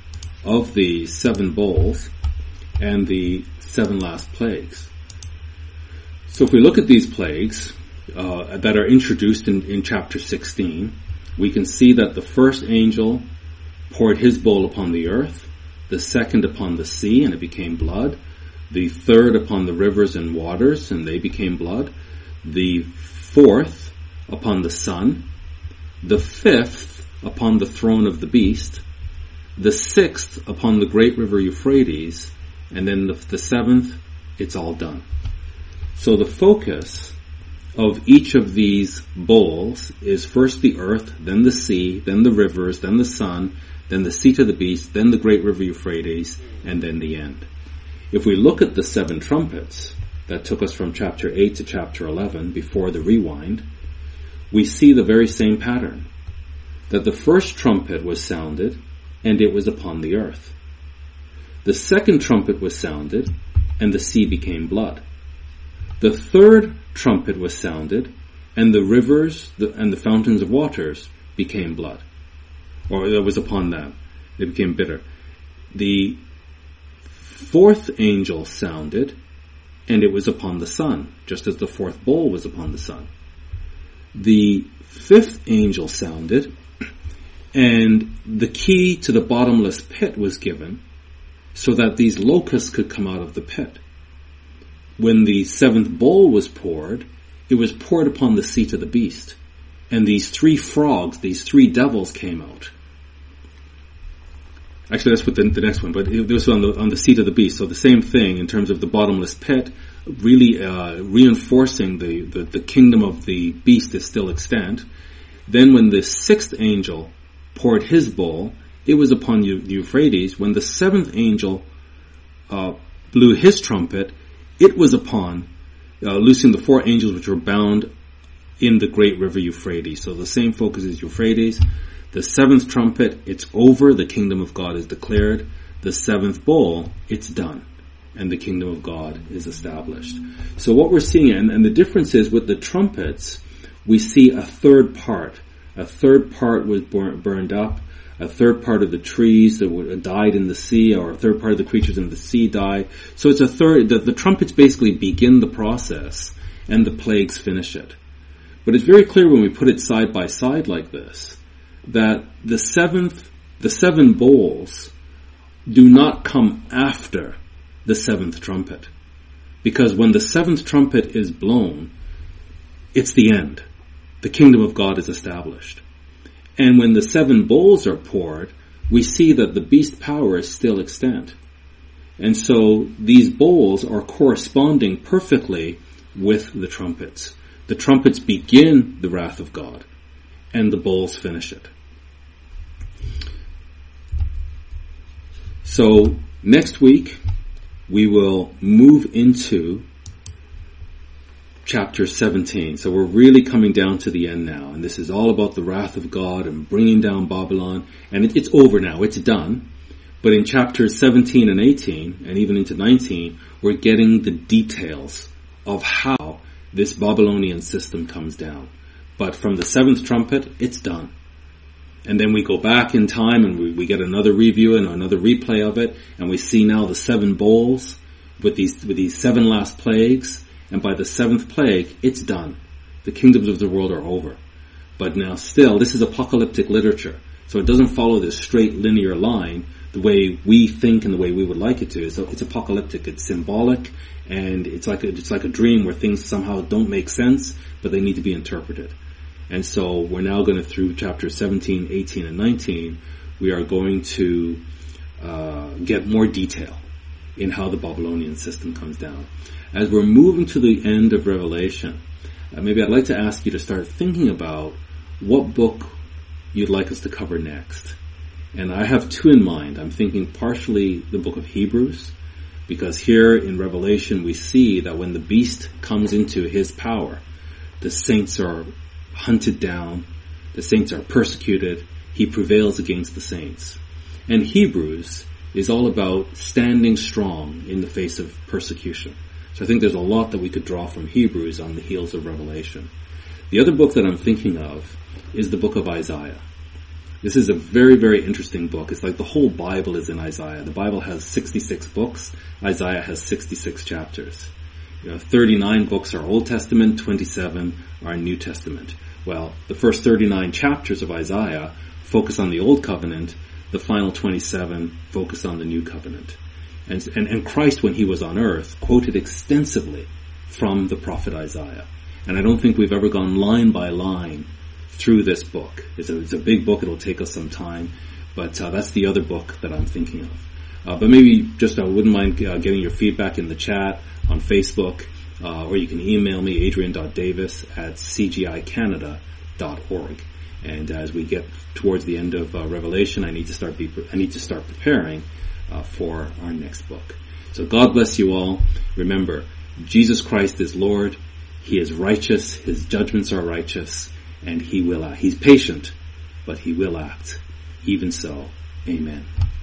[SPEAKER 1] of the seven bowls and the seven last plagues. So if we look at these plagues that are introduced in chapter 16, we can see that the first angel poured his bowl upon the earth, the second upon the sea, and it became blood, the third upon the rivers and waters, and they became blood, the fourth upon the sun, the fifth upon the throne of the beast, the sixth upon the great river Euphrates, and then the seventh, it's all done. So the focus of each of these bowls is first the earth, then the sea, then the rivers, then the sun, then the seat of the beast, then the great river Euphrates, and then the end. If we look at the seven trumpets that took us from chapter 8 to chapter 11 before the rewind, we see the very same pattern. That the first trumpet was sounded, and it was upon the earth. The second trumpet was sounded, and the sea became blood. The third trumpet was sounded, and the rivers and the fountains of waters became blood. Or it was upon them. They became bitter. The fourth angel sounded, and it was upon the sun, just as the fourth bowl was upon the sun. The fifth angel sounded, and the key to the bottomless pit was given, so that these locusts could come out of the pit. When the seventh bowl was poured, it was poured upon the seat of the beast, and these three frogs, these three devils came out. Actually, that's what the next one, but it was on the seat of the beast. So the same thing in terms of the bottomless pit, really reinforcing the kingdom of the beast is still extant. Then when the sixth angel poured his bowl, it was upon the Euphrates. When the seventh angel blew his trumpet, it was upon loosing the four angels which were bound in the great river Euphrates. So the same focus is Euphrates. The seventh trumpet, it's over, the kingdom of God is declared. The seventh bowl, it's done, and the kingdom of God is established. So what we're seeing, and the difference is with the trumpets, we see a third part. A third part was burned up. A third part of the trees that died in the sea, or a third part of the creatures in the sea died. So it's a third. The trumpets basically begin the process, and the plagues finish it. But it's very clear when we put it side by side like this, that the seven bowls do not come after the seventh trumpet. Because when the seventh trumpet is blown, it's the end. The kingdom of God is established. And when the seven bowls are poured, we see that the beast power is still extant. And so these bowls are corresponding perfectly with the trumpets. The trumpets begin the wrath of God, and the bowls finish it. So next week, we will move into chapter 17. So we're really coming down to the end now. And this is all about the wrath of God and bringing down Babylon. And it's over now. It's done. But in chapters 17 and 18, and even into 19, we're getting the details of how this Babylonian system comes down. But from the seventh trumpet, it's done. And then we go back in time and we get another review and another replay of it. And we see now the seven bowls with these seven last plagues. And by the seventh plague, it's done. The kingdoms of the world are over. But now still, this is apocalyptic literature. So it doesn't follow this straight linear line the way we think and the way we would like it to. So it's apocalyptic. It's symbolic. And it's like a dream where things somehow don't make sense, but they need to be interpreted. And so we're now going to, through chapters 17, 18, and 19, we are going to get more detail in how the Babylonian system comes down. As we're moving to the end of Revelation, maybe I'd like to ask you to start thinking about what book you'd like us to cover next. And I have two in mind. I'm thinking partially the book of Hebrews, because here in Revelation we see that when the beast comes into his power, the saints are hunted down, the saints are persecuted, he prevails against the saints. And Hebrews is all about standing strong in the face of persecution. So I think there's a lot that we could draw from Hebrews on the heels of Revelation. The other book that I'm thinking of is the book of Isaiah. This is a very, very interesting book. It's like the whole Bible is in Isaiah. The Bible has 66 books. Isaiah has 66 chapters. 39 books are Old Testament, 27 are New Testament. Well, the first 39 chapters of Isaiah focus on the Old Covenant. The final 27 focus on the New Covenant. And Christ, when he was on earth, quoted extensively from the prophet Isaiah. And I don't think we've ever gone line by line through this book. It's a big book. It'll take us some time. But that's the other book that I'm thinking of. But maybe just I wouldn't mind getting your feedback in the chat on Facebook, or you can email me, adrian.davis@cgicanada.org. And as we get towards the end of Revelation, I need to start preparing for our next book. So God bless you all. Remember, Jesus Christ is Lord. He is righteous. His judgments are righteous, and he will act. He's patient, but he will act. Even so, amen.